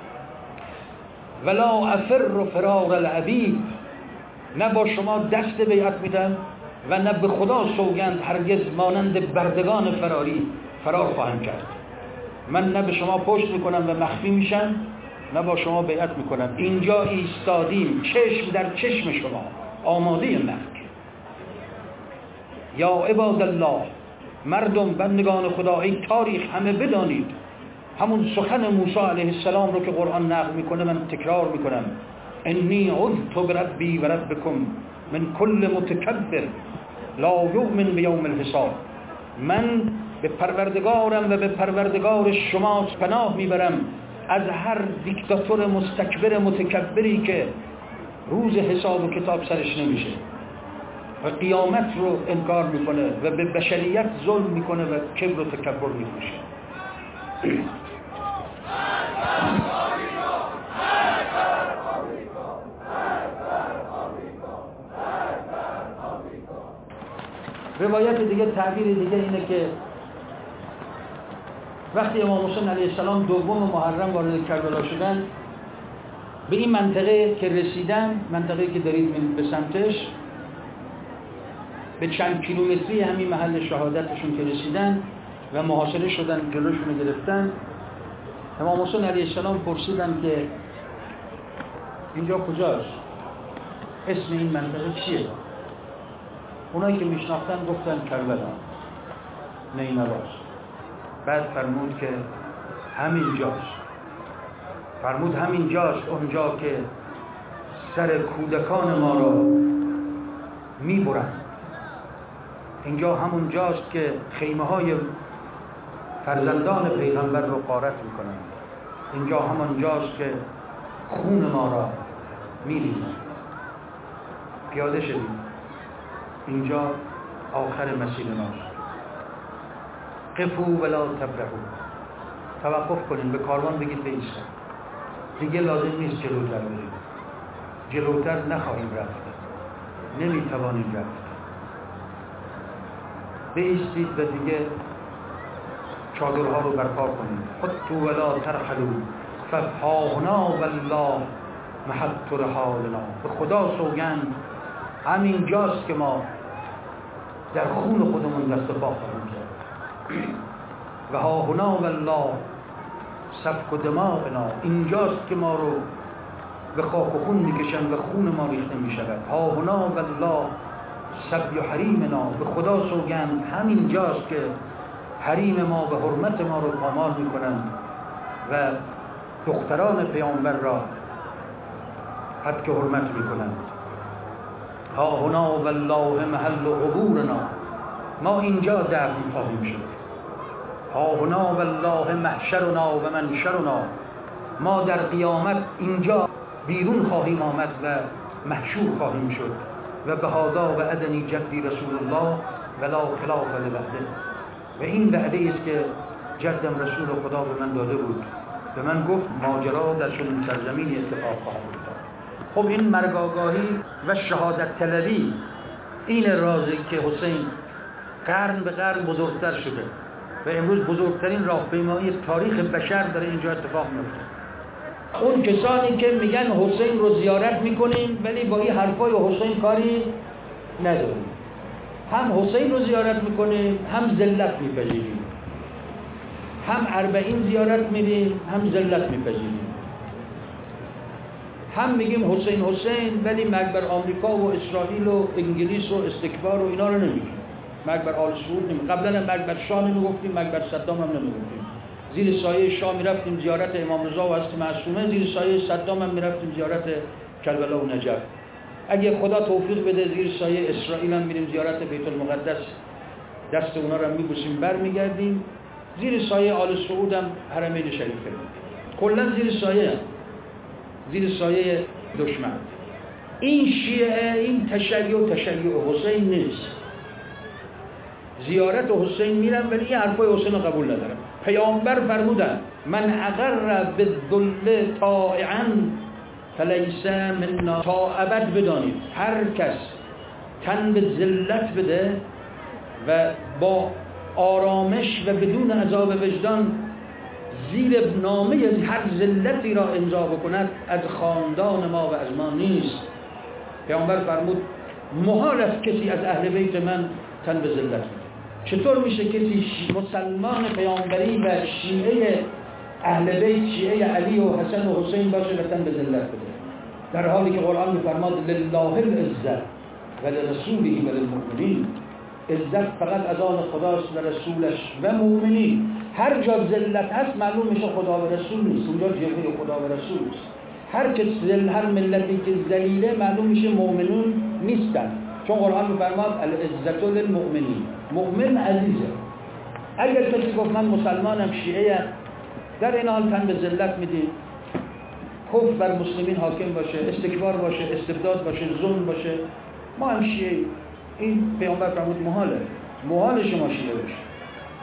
ولا افر فرار العبید، نه با شما دست بیعت میدم و نه به خدا سوگند هرگز مانند بردگان فرار خواهم کرد. من نه به شما پشت میکنم و مخفی میشم، نه با شما بیعت میکنم. اینجا ایستادیم چشم در چشم شما، آماده مرگ. یا عباد الله، مردم بندگان خدا، ای تاریخ همه بدانید، همون سخن موسی علیه السلام رو که قرآن نقل میکنه من تکرار میکنم، انی عذت بربی و ربکم من کل متکبر لا یؤمن بیوم الحساب. من به پروردگارم و به پروردگار شما پناه میبرم از هر دیکتاتور مستکبر متکبری که روز حساب و کتاب سرش نمیشه و قیامت رو انکار میکنه و به بشریت ظلم میکنه و کبر و تکبر میفروشه. روایت دیگه، تعبیر دیگه اینه که وقتی امام حسین علیه السلام دوم محرم وارد کربلا شدن، به این منطقه که رسیدن، منطقه که دارید به سمتش، به چند کیلومتری همین محل شهادتشون که رسیدن و محاصره شدن، جلوشون رو گرفتن، امام حسین علیه السلام پرسیدن که اینجا کجاست؟ اسم این منطقه چیه؟ اونایی که میشناختن گفتن کربلا، نینواست. بعد فرمود که همین جاست. فرمود همین جاست، اونجا که سر کودکان ما رو میبرند. اینجا همون جاست که خیمه های فرزندان پیغمبر رو غارت میکنند. اینجا همون جاست که خون ما را میریزند. پیاده شدیم، اینجا آخر مسیر ماست. قفو ولا تبرحو، توقف کنیم، به کاروان بگید بایستید، دیگه لازم نیست جلوتر بریم، جلوتر نخواهیم رفت، نمیتوانیم رفت. بایستید و دیگه چادرها رو برپا کنیم. خطو ولا ترحلو ففهاهنا والله محط رحالنا. به خدا سوگند همین جاست که ما در خون خودمون دست پا خواهیم کرد. و ها هنا والله سفک دماغنا، اینجاست که ما رو به خاک و خون میکشن و خون ما ریخته میشود. ها هنا والله سبی حریمنا، به خدا سوگند همین جاست که حریم ما و حرمت ما رو پامال میکنن و دختران پیامبر را حد که حرمت میکنن. ها هنا والله محل عبورنا، ما اینجا دفن خواهیم شد. ها هنا والله محشرنا و منشرنا، ما در قیامت اینجا بیرون خواهیم آمد و محشور خواهیم شد. و به هذا و ادنی جدی رسول الله ولا خلاف لبعده، و این وعده است که جدم رسول خدا به من داده بود، به من گفت ماجرا در چنین سرزمینی اتفاق خواهد افتاد. خب این مرگ آگاهی و شهادت طلبی این رازی که حسین قرن به قرن بزرگتر شده و امروز بزرگترین راهپیمایی تاریخ بشر در اینجا اتفاق میفته. اون کسانی که میگن حسین رو زیارت میکنیم ولی با این حرفای حسین کاری نداریم، هم حسین رو زیارت میکنیم هم ذلت میپذیریم، هم 40 زیارت میریم هم ذلت میپذیریم، هم میگیم حسین حسین ولی مرگ بر آمریکا و اسرائیل و انگلیس و استکبار و اینا رو نمیگیم، مرگ بر آل سعود نمیگیم، قبلا هم مرگ بر شاه نمیگفتیم، مرگ بر صدام هم نمیگفتیم. زیر سایه شاه میرفتیم زیارت امام رضا و حضرت معصومه، زیر سایه صدام هم میرفتیم زیارت کربلا و نجف. اگه خدا توفیق بده زیر سایه اسرائیل هم میریم زیارت بیت المقدس، دست اونا رو میبوسیم برمیگردیم. زیر سایه آل سعود هم حرمین شریفه، کلا زیر سایه دشمن. این شیعه، این تشیع حسین نیست. زیارت حسین میرن ولی این حرفای حسین رو قبول ندارن. پیامبر فرمودن من اقر بالذل طائعا فلیس منا. تا ابد بدانید هر کس تن به ذلت بده و با آرامش و بدون عذاب وجدان زیر نامه هر ذلتی را امضا بکند از خاندان ما و از ما نیست. پیامبر فرمود محال است کسی از اهل بیت من تن به ذلت بده. چطور میشه کسی مسلمان پیامبری و شیعه اهل بیت، شیعه علی و حسن و حسین باشه و تن به ذلت بده، در حالی که قرآن میفرماد لله العزة و لرسوله و للمؤمنین، عزت فقط از آن خداست و رسولش و مؤمنین. هر جا ذلت هست معلوم میشه خدا و رسول نیست، اونجا جبهه خدا و رسول است. هر ملتی که ذلیله معلوم میشه مؤمنون نیستن، چون قرآن میفرماد العزة للمؤمنین، مؤمن عزیزه. اگر کسی گفت من مسلمانم شیعه، در این حال تن به ذلت میدیم، کفر بر مسلمین حاکم باشه، استکبار باشه، استبداد باشه، ظلم باشه، ما هم شیعه. این پیامبر فرمود محاله شما شیعه باشه.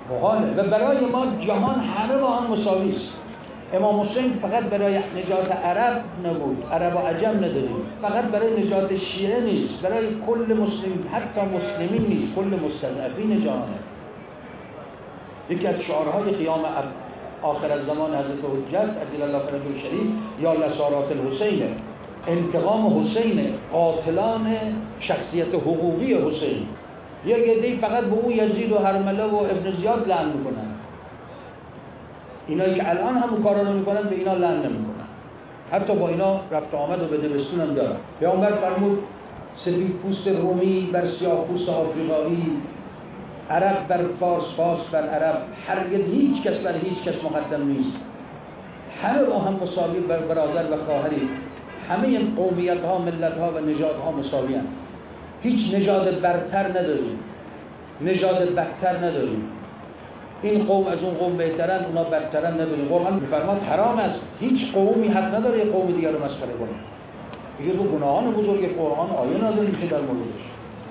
محاله. و برای ما جهان همه با هم مساوی است. امام حسین فقط برای نجات عرب نبود، عرب و عجم نداریم، فقط برای نجات شیعه نیست، برای کل مسلم، حتی مسلمین نیست، کل مستضعفین جهانه. یکی از شعارهای قیام آخر الزمان حضرت حجت عجل الله فرجه الشریف یا لسارات الحسین، انتقام حسین، قاتلان شخصیت حقوقی حسین. یک عده‌ای فقط به او یزید و هرمله و ابن زیاد لعن میکنن، اینایی که الان همون کارا رو میکنن به اینا لعن نمیکنن، حتی با اینا رفت آمد و به دبستون هم دارن. پیامبر فرمود سفید پوست رومی بر سیاه پوست آفریقایی، عرب بر فارس، فارس بر عرب، هرگز هیچ کس بر هیچ کس مقدم نیست، همه با هم مساوی برادر و خواهری، همه این قومیت ها، ملت ها و نژاد ها مساوی هستند. هیچ نژاد برتر نداریم، نژاد بدتر نداریم. این قوم از اون قوم بهترن، اونا برترن نداریم. قرآن میفرماد حرام است، هیچ قومی حق نداره یک قوم دیگر رو مسخره کنه. میگه تو گناهان بزرگ قرآن آیه نازل میشه در موردش.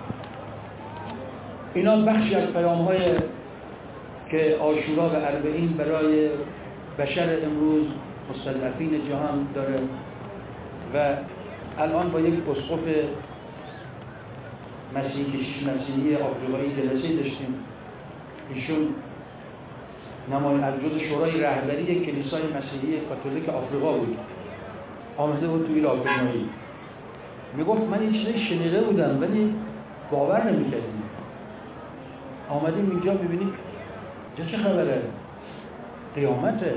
اینا بخشی از پیام‌های که عاشورا و اربعین برای بشر امروز مستضعفین جهان داره. و الان با یک اسقف مسیحی آفریقایی جلسه داشتیم. ایشون از جزء شورای رهبری کلیسای مسیحی کاتولیک آفریقا بود، آمده بود توی راهپیمایی. میگفت من این چیزی شنیده بودم ولی باور نمی‌کردم. آمدیم اینجا ببینید چه خبره، قیامته.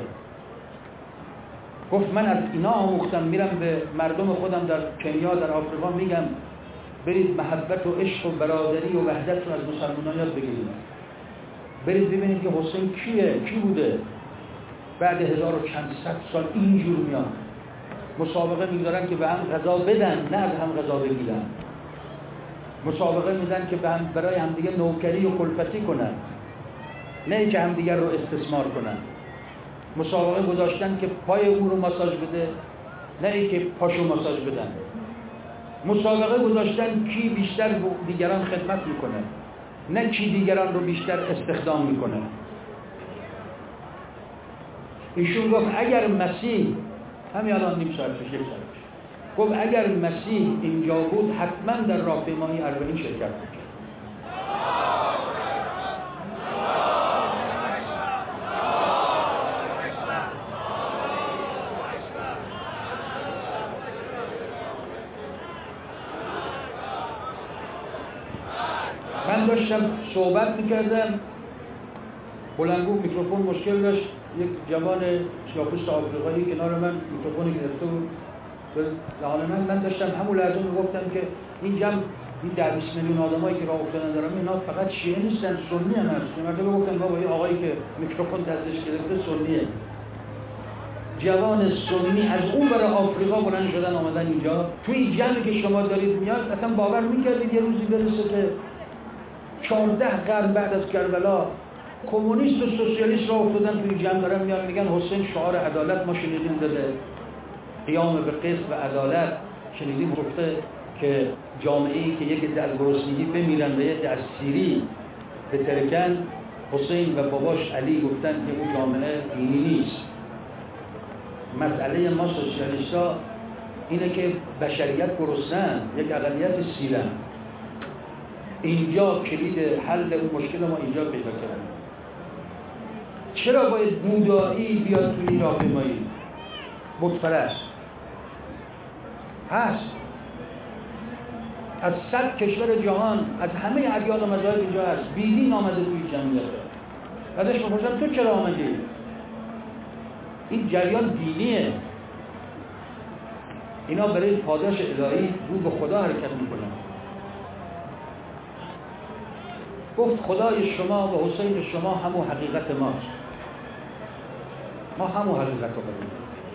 گفت من از اینا آموختم، میرم به مردم خودم در کنیا، در آفریقا میگم برید محبت و عشق و برادری و وحدت رو از مسلمانان یاد بگیرید. برید ببینید که حسین کیه، کی بوده. بعد 1400 سال اینجور میان مسابقه میذارن که به هم غذا بدن، نه از هم غذا بگیرن. مسابقه میدن که برای همدیگه نوکری و کلفتی کنن، نه که همدیگه رو استثمار کنن. مسابقه گذاشتن که پای او رو ماساژ بده، نه که پاشو ماساژ بدن. مسابقه گذاشتن کی بیشتر دیگران خدمت میکنه، نه کی دیگران رو بیشتر استخدام میکنه. ایشون گفت اگر مسیح، همین الان نیم ساعت پیش، یک ساعت پیش، گفت اگر مسیح اینجا بود حتما در راهپیمایی اربعین شرکت میکرد. من داشتم صحبت میکردم، بلندگو میکروفون مشکل داشت، یک جوان سیاه‌پوست آفریقایی کنار من میکروفونی گرفته بود به دهان من داشتم همون لحظه میگفتم که این جمع این 10-20 میلیون آدمایی که راه افتادن دارن اینا فقط شیعه نیستن، سنی هم هست. من گفتم بابا این آقایی که میکروفون دستش گرفته سنیه. جوان سنی از اون برای آفریقا بلند شدن آمدن اینجا. توی جمعی که شما دارید میاد اصلا باور میکردید یه روزی برسه که 14 قرن بعد از کربلا کمونیست و سوسیالیست را افتادن توی جمع دارن میان میگن حسین شعار عدالت ما شنیدیم داده، قیام به قسط و عدالت شنیدیم گفته که جامعه‌ای که یک عده از گرسنگی بمیرن و یک عده از سیری بترکن. حسین و باباش علی گفتن که اون جامعه دینی نیست. مسئله ما سوسیالیست‌ها اینه که بشریت گرسنه‌اند، یک اقلیت سیرن. اینجا کلید حل اون مشکل ما اینجا پیدا کردن. چرا باید بودایی بیاد توی راهپیمایی؟ بت‌پرست هست. از 100 کشور جهان، از همه ادیان و مذاهب اینجا هست. بیدین آمده توی جمعیت. ازش می‌پرسم تو چرا آمدی؟ این جریان دینیه. اینا برای پاداش الهی رو به خدا حرکت میکنن. گفت خدای شما و حسین شما همون حقیقت ماست. ما همون حقیقت رو قبول.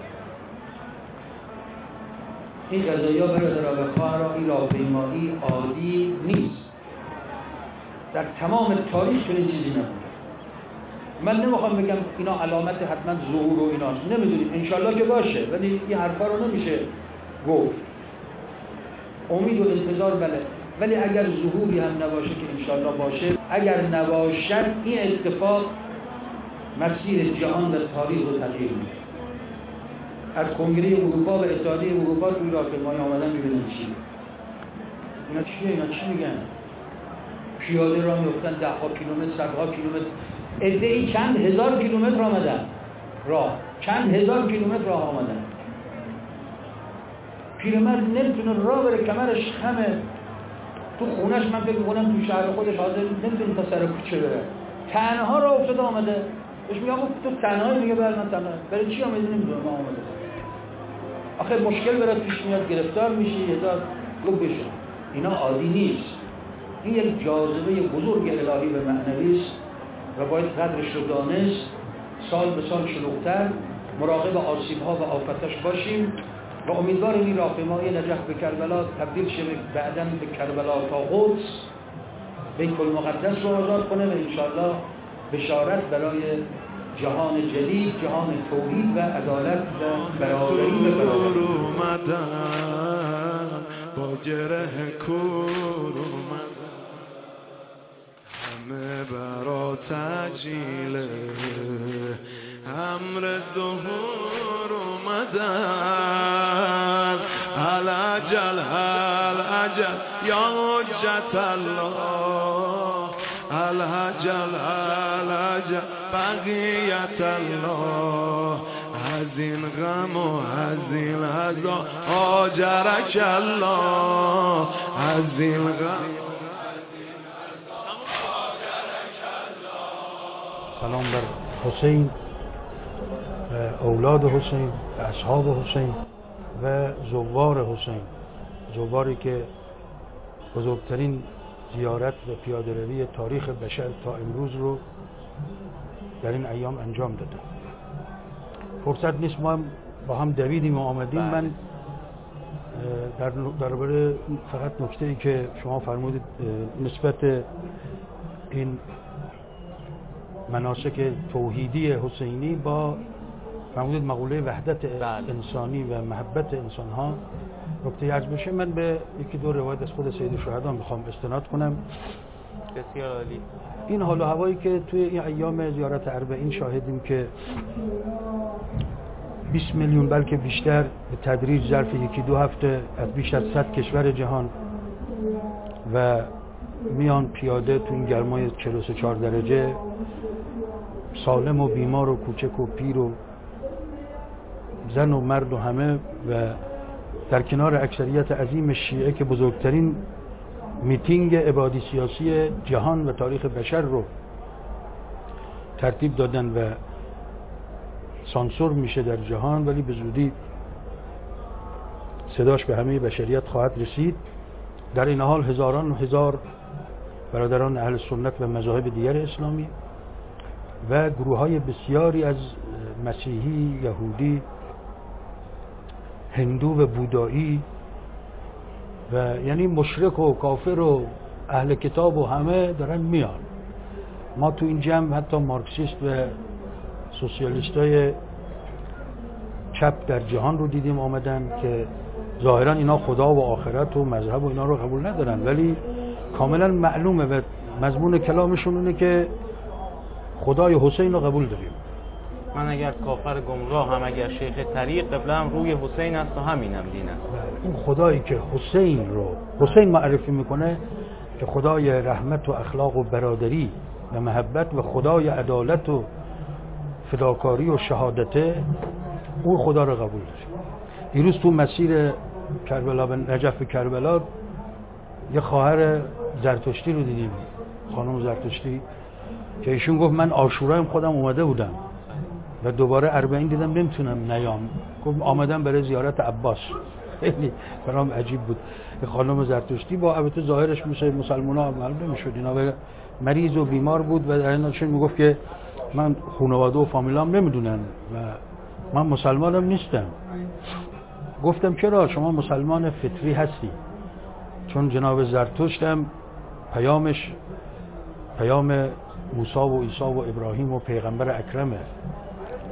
این قضایا برادرها و خواهرها این راهپیمایی عادی نیست. در تمام تاریخ چنین چیزی نبود. من نمیخوام بگم اینا علامت حتما ظهور و ایناست، نمیدونیم، انشالله که باشه، ولی این حرفا رو نمیشه گفت. امید و انتظار بله، ولی اگر ظهوری هم نباشه که انشالله باشه، اگر نباشد این اتفاق مسیر جهان و تاریخ رو تغییر میده. از کنگره اروپا و اتحادیه اروپا توی راهپیمایی آمدن میبینن چی؟ اینا چیه؟ اینا چی میگن؟ پیاده راه میفتن 10 کیلومتر، 100 کیلومتر، عده‌ای چند هزار کیلومتر آمدن راه، چند هزار کیلومتر راه آمدن. پیرمرد نمیتونه راه بره، کمرش خمه، تو خونش من فکر می‌کنم تو شهر خودش حاضر نمیتونه تا سر کوچه بره، تنها راه افتاده آمده. بهش میگم تو تنهایی؟ میگه بله من تنهایی. برای چی آمدی؟ نمیدونم، ما آمده. آخه مشکل برات پیش میاد، گرفتار میشی، هزار گفت بشه. اینا عادی نیست. این یک جاذبه بزرگ الهی و معنوی است و باید قدرش رو دانست. سال به سال شلوغ‌تر مراقب آسیب‌ها و آفتش باشیم و امیدواریم این راهپیمایی نجف به کربلا تبدیل شه بعداً به کربلا تا قدس، بیت المقدس رو آزاد کنه و انشاءالله بشارت برای جهان جدید، جهان توحید و عدالت و برابری و برابری. با گره کور اومدن، همه برا تجلیل امر ظهور اومدن. العجل العجل یا حجت الله، العجل العجل بقیت الله. از این غم و از این عزا آجرک الله، از این غم. سلام بر حسین و اولاد حسین و اصحاب حسین و زوار حسین، زواری که بزرگترین زیارت و پیاده‌روی تاریخ بشر تا امروز رو در این ایام انجام دادن. فرصت نیست، ما هم با هم دویدیم و آمدیم. من درباره فقط نکته‌ای که شما فرمودید نسبت این مناسک توحیدی حسینی با فرمودید مقوله وحدت انسانی و محبت انسان‌ها نکته عرض بشه، من به یکی دو روایت از خود سید الشهدا میخوام استناد کنم. بسیار عالی. این حال و هوایی که توی این ایام زیارت اربعین شاهدیم که 20 میلیون بلکه بیشتر به تدریج ظرف یکی دو هفته از بیش از 100 کشور جهان و میان پیاده تو این گرمای 43 درجه، سالم و بیمار و کوچک و پیر و زن و مرد و همه، و در کنار اکثریت عظیم شیعه که بزرگترین میتینگ عبادی سیاسی جهان و تاریخ بشر رو ترتیب دادن و سانسور میشه در جهان، ولی به زودی صداش به همه بشریت خواهد رسید. در این حال هزاران و هزار برادران اهل سنت و مذاهب دیگر اسلامی و گروه‌های بسیاری از مسیحی، یهودی، هندو و بودایی و یعنی مشرک و کافر و اهل کتاب و همه دارن میان. ما تو این جمع حتی مارکسیست و سوسیالیستای چپ در جهان رو دیدیم آمدن که ظاهرا اینا خدا و آخرت و مذهب و اینا رو قبول ندارن، ولی کاملا معلومه و مضمون کلامشون اینه که خدای حسین رو قبول داریم. من اگر کافر گمراه هم اگر شیخ طریق قبلم روی حسین است و همینم دین است. اون خدایی که حسین رو حسین معرفی میکنه که خدای رحمت و اخلاق و برادری و محبت و خدای عدالت و فداکاری و شهادته، اون خدا رو قبول داریم. دیروز تو مسیر کربلا به نجف کربلا یه خواهر زرتشتی رو دیدیم، خانم زرتشتی، که ایشون گفت من عاشورایم خودم اومده بودم و دوباره اربعین دیدم نمیتونم نیام، گفت آمدم برای زیارت عباس. خیلی برام عجیب بود. خانم زرتشتی با البته ظاهرش مثل مسلمان‌ها معلوم نمی‌شد، اینا مریض و بیمار بود و در این حال میگفت که من خانواده و فامیلام نمیدونن و من مسلمانم نیستم. گفتم چرا؟ شما مسلمان فطری هستی، چون جناب زرتشت هم پیامش پیام موسی و عیسی و ابراهیم و پیغمبر اکرمه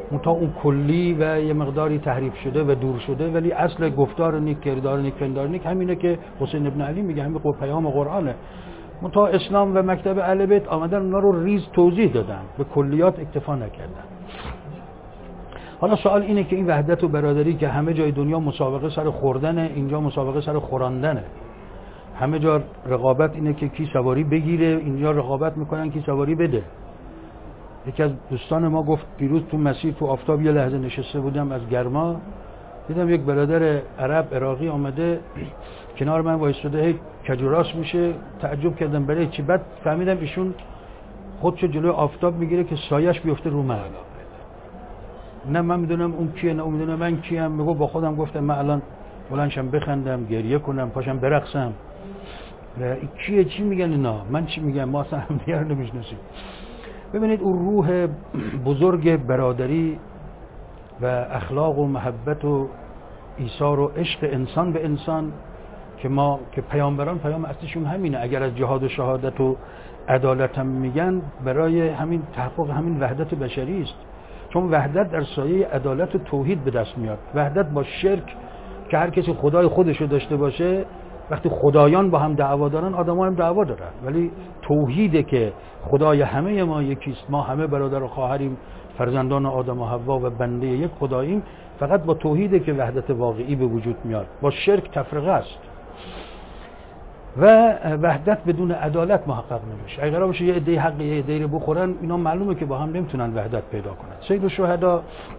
تا اون کلی و یه مقداری تحریف شده و دور شده، ولی اصل گفتار نیک، کردار نیک، پندار نیک همینه که حسین ابن علی میگه، همین پیام قرآنه. تا اسلام و مکتب اهل بیت آمدن اونا رو ریز توضیح دادن، به کلیات اکتفا نکردن. حالا سوال اینه که این وحدت و برادری که همه جای دنیا مسابقه سر خوردنه، اینجا مسابقه سر خوراندنه. همه جا رقابت اینه که کی سواری بگیره، اینجا رقابت میکنن کی سواری بده. یکی از دوستان ما گفت دیروز تو مسیر تو آفتاب یه لحظه نشسته بودم از گرما، دیدم یک برادر عرب عراقی آمده کنار من وایساده، هی کجوراس میشه. تعجب کردم برای چی، بعد فهمیدم ایشون خودشو جلوی آفتاب میگیره که سایش بیفته رو من. نه من میدونم اون کیه، نه اون میدونم من کیم. میگو با خودم گفتم من الان بلندشم بخندم، گریه کنم، پاشم برقصم. این کیه، چی میگن اینا، من چی میگم، ما اصلا هم دیگر نمیشناسیم. ببینید اون روح بزرگ برادری و اخلاق و محبت و ایثار و عشق انسان به انسان که پیامبران پیام اصلیشون همینه. اگر از جهاد و شهادت و عدالت هم میگن، برای همین تحقق همین وحدت بشری است. چون وحدت در سایه عدالت و توحید به دست میاد. وحدت با شرک که هر کسی خدای خودشو داشته باشه، وقتی خدایان با هم دعوا دارن، آدم‌ها هم دعوا دارن. ولی توحیده که خدای همه ما یکیست، ما همه برادر و خواهریم، فرزندان آدم و حوا و بنده یک خداییم. فقط با توحیده که وحدت واقعی به وجود میاد. با شرک تفرقه است و وحدت بدون عدالت محقق نمیشه. اگر قرار باشه یه عده حق یه عده رو بخورن، اینا معلومه که با هم نمیتونن وحدت پیدا کنن. سید الشهدا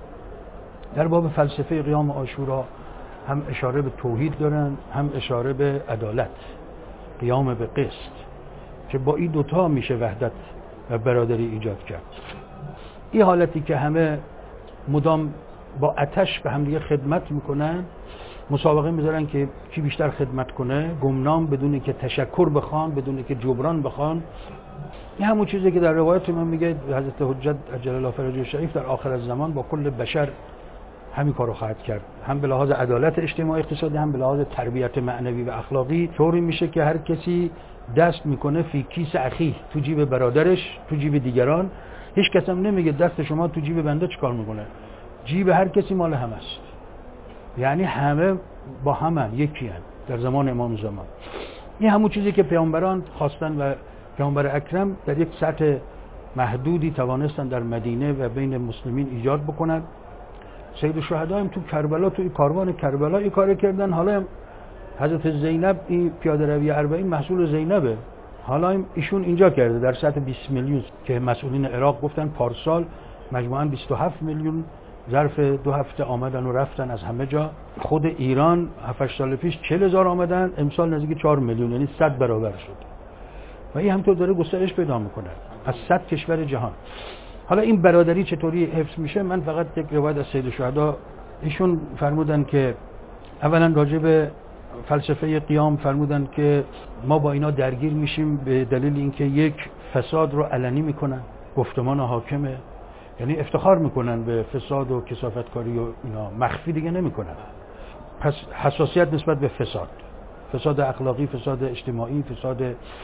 در باب فلسفه قیام عاشورا هم اشاره به توحید دارن، هم اشاره به عدالت، قیام به قسط، که با این دوتا میشه وحدت و برادری ایجاد کرد. این حالتی که همه مدام با آتش به هم دیگه خدمت میکنن، مسابقه میذارن که کی بیشتر خدمت کنه، گمنام، بدون که تشکر بخوان، بدون که جبران بخوان. این همون چیزی که در روایت من میگه حضرت حجت عجل الله فرجه شریف در آخر الزمان با کل بشر همین کارو خواهد کرد، هم به لحاظ عدالت اجتماعی اقتصادی، هم به لحاظ تربیت معنوی و اخلاقی. طوری میشه که هر کسی دست میکنه فی کیس اخی، تو جیب برادرش، تو جیب دیگران. هیچ کس هم نمیگه دست شما تو جیب بنده چیکار میکنه. جیب هر کسی مال همه است. یعنی همه با همن، یکی هن در زمان امام زمان. این همون چیزی که پیامبران خواستن و پیامبر اکرم در یک سطح محدودی توانستن در مدینه و بین مسلمین ایجاد بکنن. سید الشهدا هم تو کربلا، تو کاروان کربلا این کار کردن. حالا هم حضرت زینب، این پیاده روی 40 محصول زینبه. حالا هم ایشون اینجا کرده در سطح 20 میلیون که مسئولین عراق گفتن پارسال مجموعاً 27 میلیون ظرف 2 هفته آمدن و رفتن از همه جا. خود ایران 7 سال پیش 40,000 آمدن، امسال نزدیک 4 میلیون، یعنی 100 برابر شد. و این همطور داره گسترش پیدا میکنه از 100 کشور جهان. حالا این برادری چطوری حفظ میشه؟ من فقط یک روایت از سید الشهدا، ایشون فرمودن که اولا راجع به فلسفه قیام فرمودن که ما با اینا درگیر میشیم به دلیل اینکه یک فساد رو علنی میکنن، گفتمان حاکمه، یعنی افتخار میکنن به فساد و کثافتکاری و اینا، مخفی دیگه نمیکنن. پس حساسیت نسبت به فساد اخلاقی، فساد اجتماعی، فساد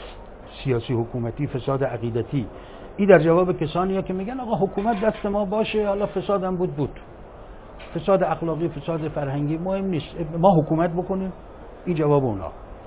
سیاسی حکومتی، فساد عقیدتی. این در جواب کسانیه که میگن آقا حکومت دست ما باشه، حالا فساد هم بود، فساد اخلاقی، فساد فرهنگی مهم نیست، ما حکومت بکنیم. این جواب اونا.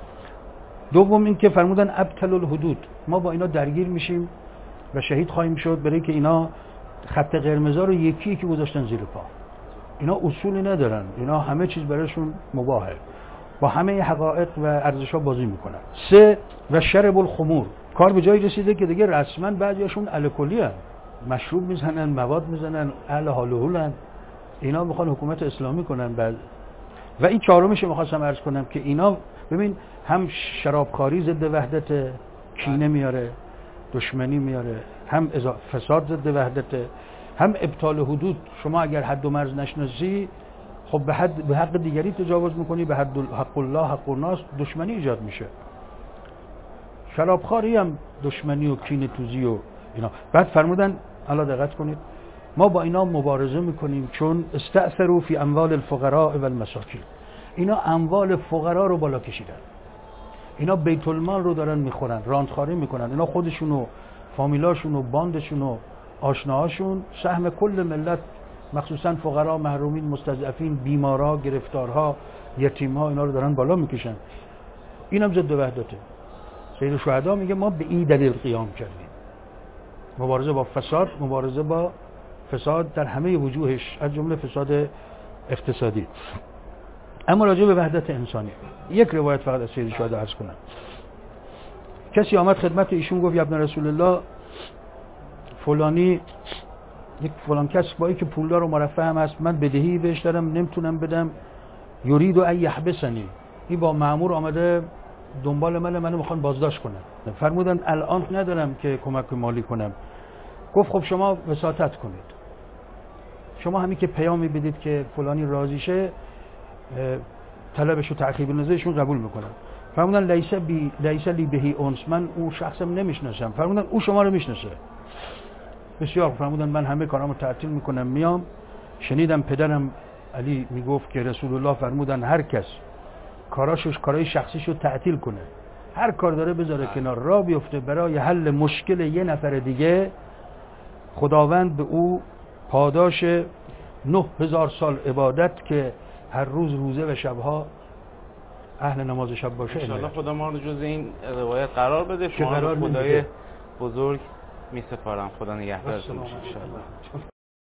دوم این که فرمودن ابطل الحدود، ما با اینا درگیر میشیم و شهید خواهیم شد، برای که اینا خط قرمزا رو یکی که گذاشتن زیر پا. اینا اصولی ندارن، اینا همه چیز براشون مباحه، با همه حقایق و ارزش‌ها بازی میکنن. 3 و شرب الخمور، کار به جایی رسیده که دیگه رسما بعضیاشون الکلی هستن، مشروب میزنن، مواد میزنن، اهل حال و حولن. اینا میخوان حکومت اسلامی کنن بعد. و این چهارمش میخواستم عرض کنم که اینا ببین هم شرابخواری ضد وحدت، کینه میاره، دشمنی میاره، هم فساد ضد وحدت، هم ابطال حدود. شما اگر حد و مرز نشناسی، خب به حق دیگری تجاوز میکنی، به حق الله، حق الناس، دشمنی ایجاد میشه. شرابخواری هم دشمنی و کینه توزی و اینا. بعد فرمودن حالا دقت کنید، ما با اینا مبارزه میکنیم چون استأثروا فی اموال الفقراء و المساکین. اینا اموال فقرا رو بالا کشیدن، اینا بیت المال رو دارن میخورن، راندخواری میکنن. اینا خودشون و فامیلاشون و باندشون و آشناهاشون سهم کل ملت مخصوصا فقرا، محرومین، مستضعفین، بیمارا، گرفتارها، یتیمها، اینا رو دارن بالا میکشن. اینم ضد وحدته. سید الشهدا میگه ما به این دلیل قیام کردیم. مبارزه با فساد، مبارزه با فساد در همه وجوهش، از جمله فساد اقتصادی. اما راجع به وحدت انسانی یک روایت فقط از سید الشهدا عرض کنم. کسی آمد خدمت ایشون گفت یا ابن رسول الله، فلانی یک فلان کس با اینکه پولدار و مرفه هم هست، من بدهی بهش دارم نمیتونم بدم، یرید ان یحبسنی، این با مأمور آمده دنبال منو میخوان بازداشت کنن. فرمودن الان ندارم که کمک مالی کنم. گفت خب شما وساطت کنید، شما همین که پیامی بدید که فلانی راضی شه، طلبش و تعقیب نظرشون قبول میکنم. فرمودن لیس لی بهی انس، من اون شخصم نمیشناسم. فرمودن او شما رو میشناسه. بسیار. فرمودن من همه کارامو تعطیل میکنم میام. شنیدم پدرم علی میگفت که رسول الله فرمودن هر کس کارای شخصیشو تعطیل کنه، هر کار داره بذاره کنار، راه بیفته برای حل مشکل یه نفر دیگه، خداوند به او پاداش 9000 سال عبادت که هر روز روزه و شبها اهل نماز شب باشه. ان شاءالله خدا ما رو جز این روایت قرار بده. شما رو خدای بزرگ میسپارم. خدا نگهدارتون باشه ان شاءالله.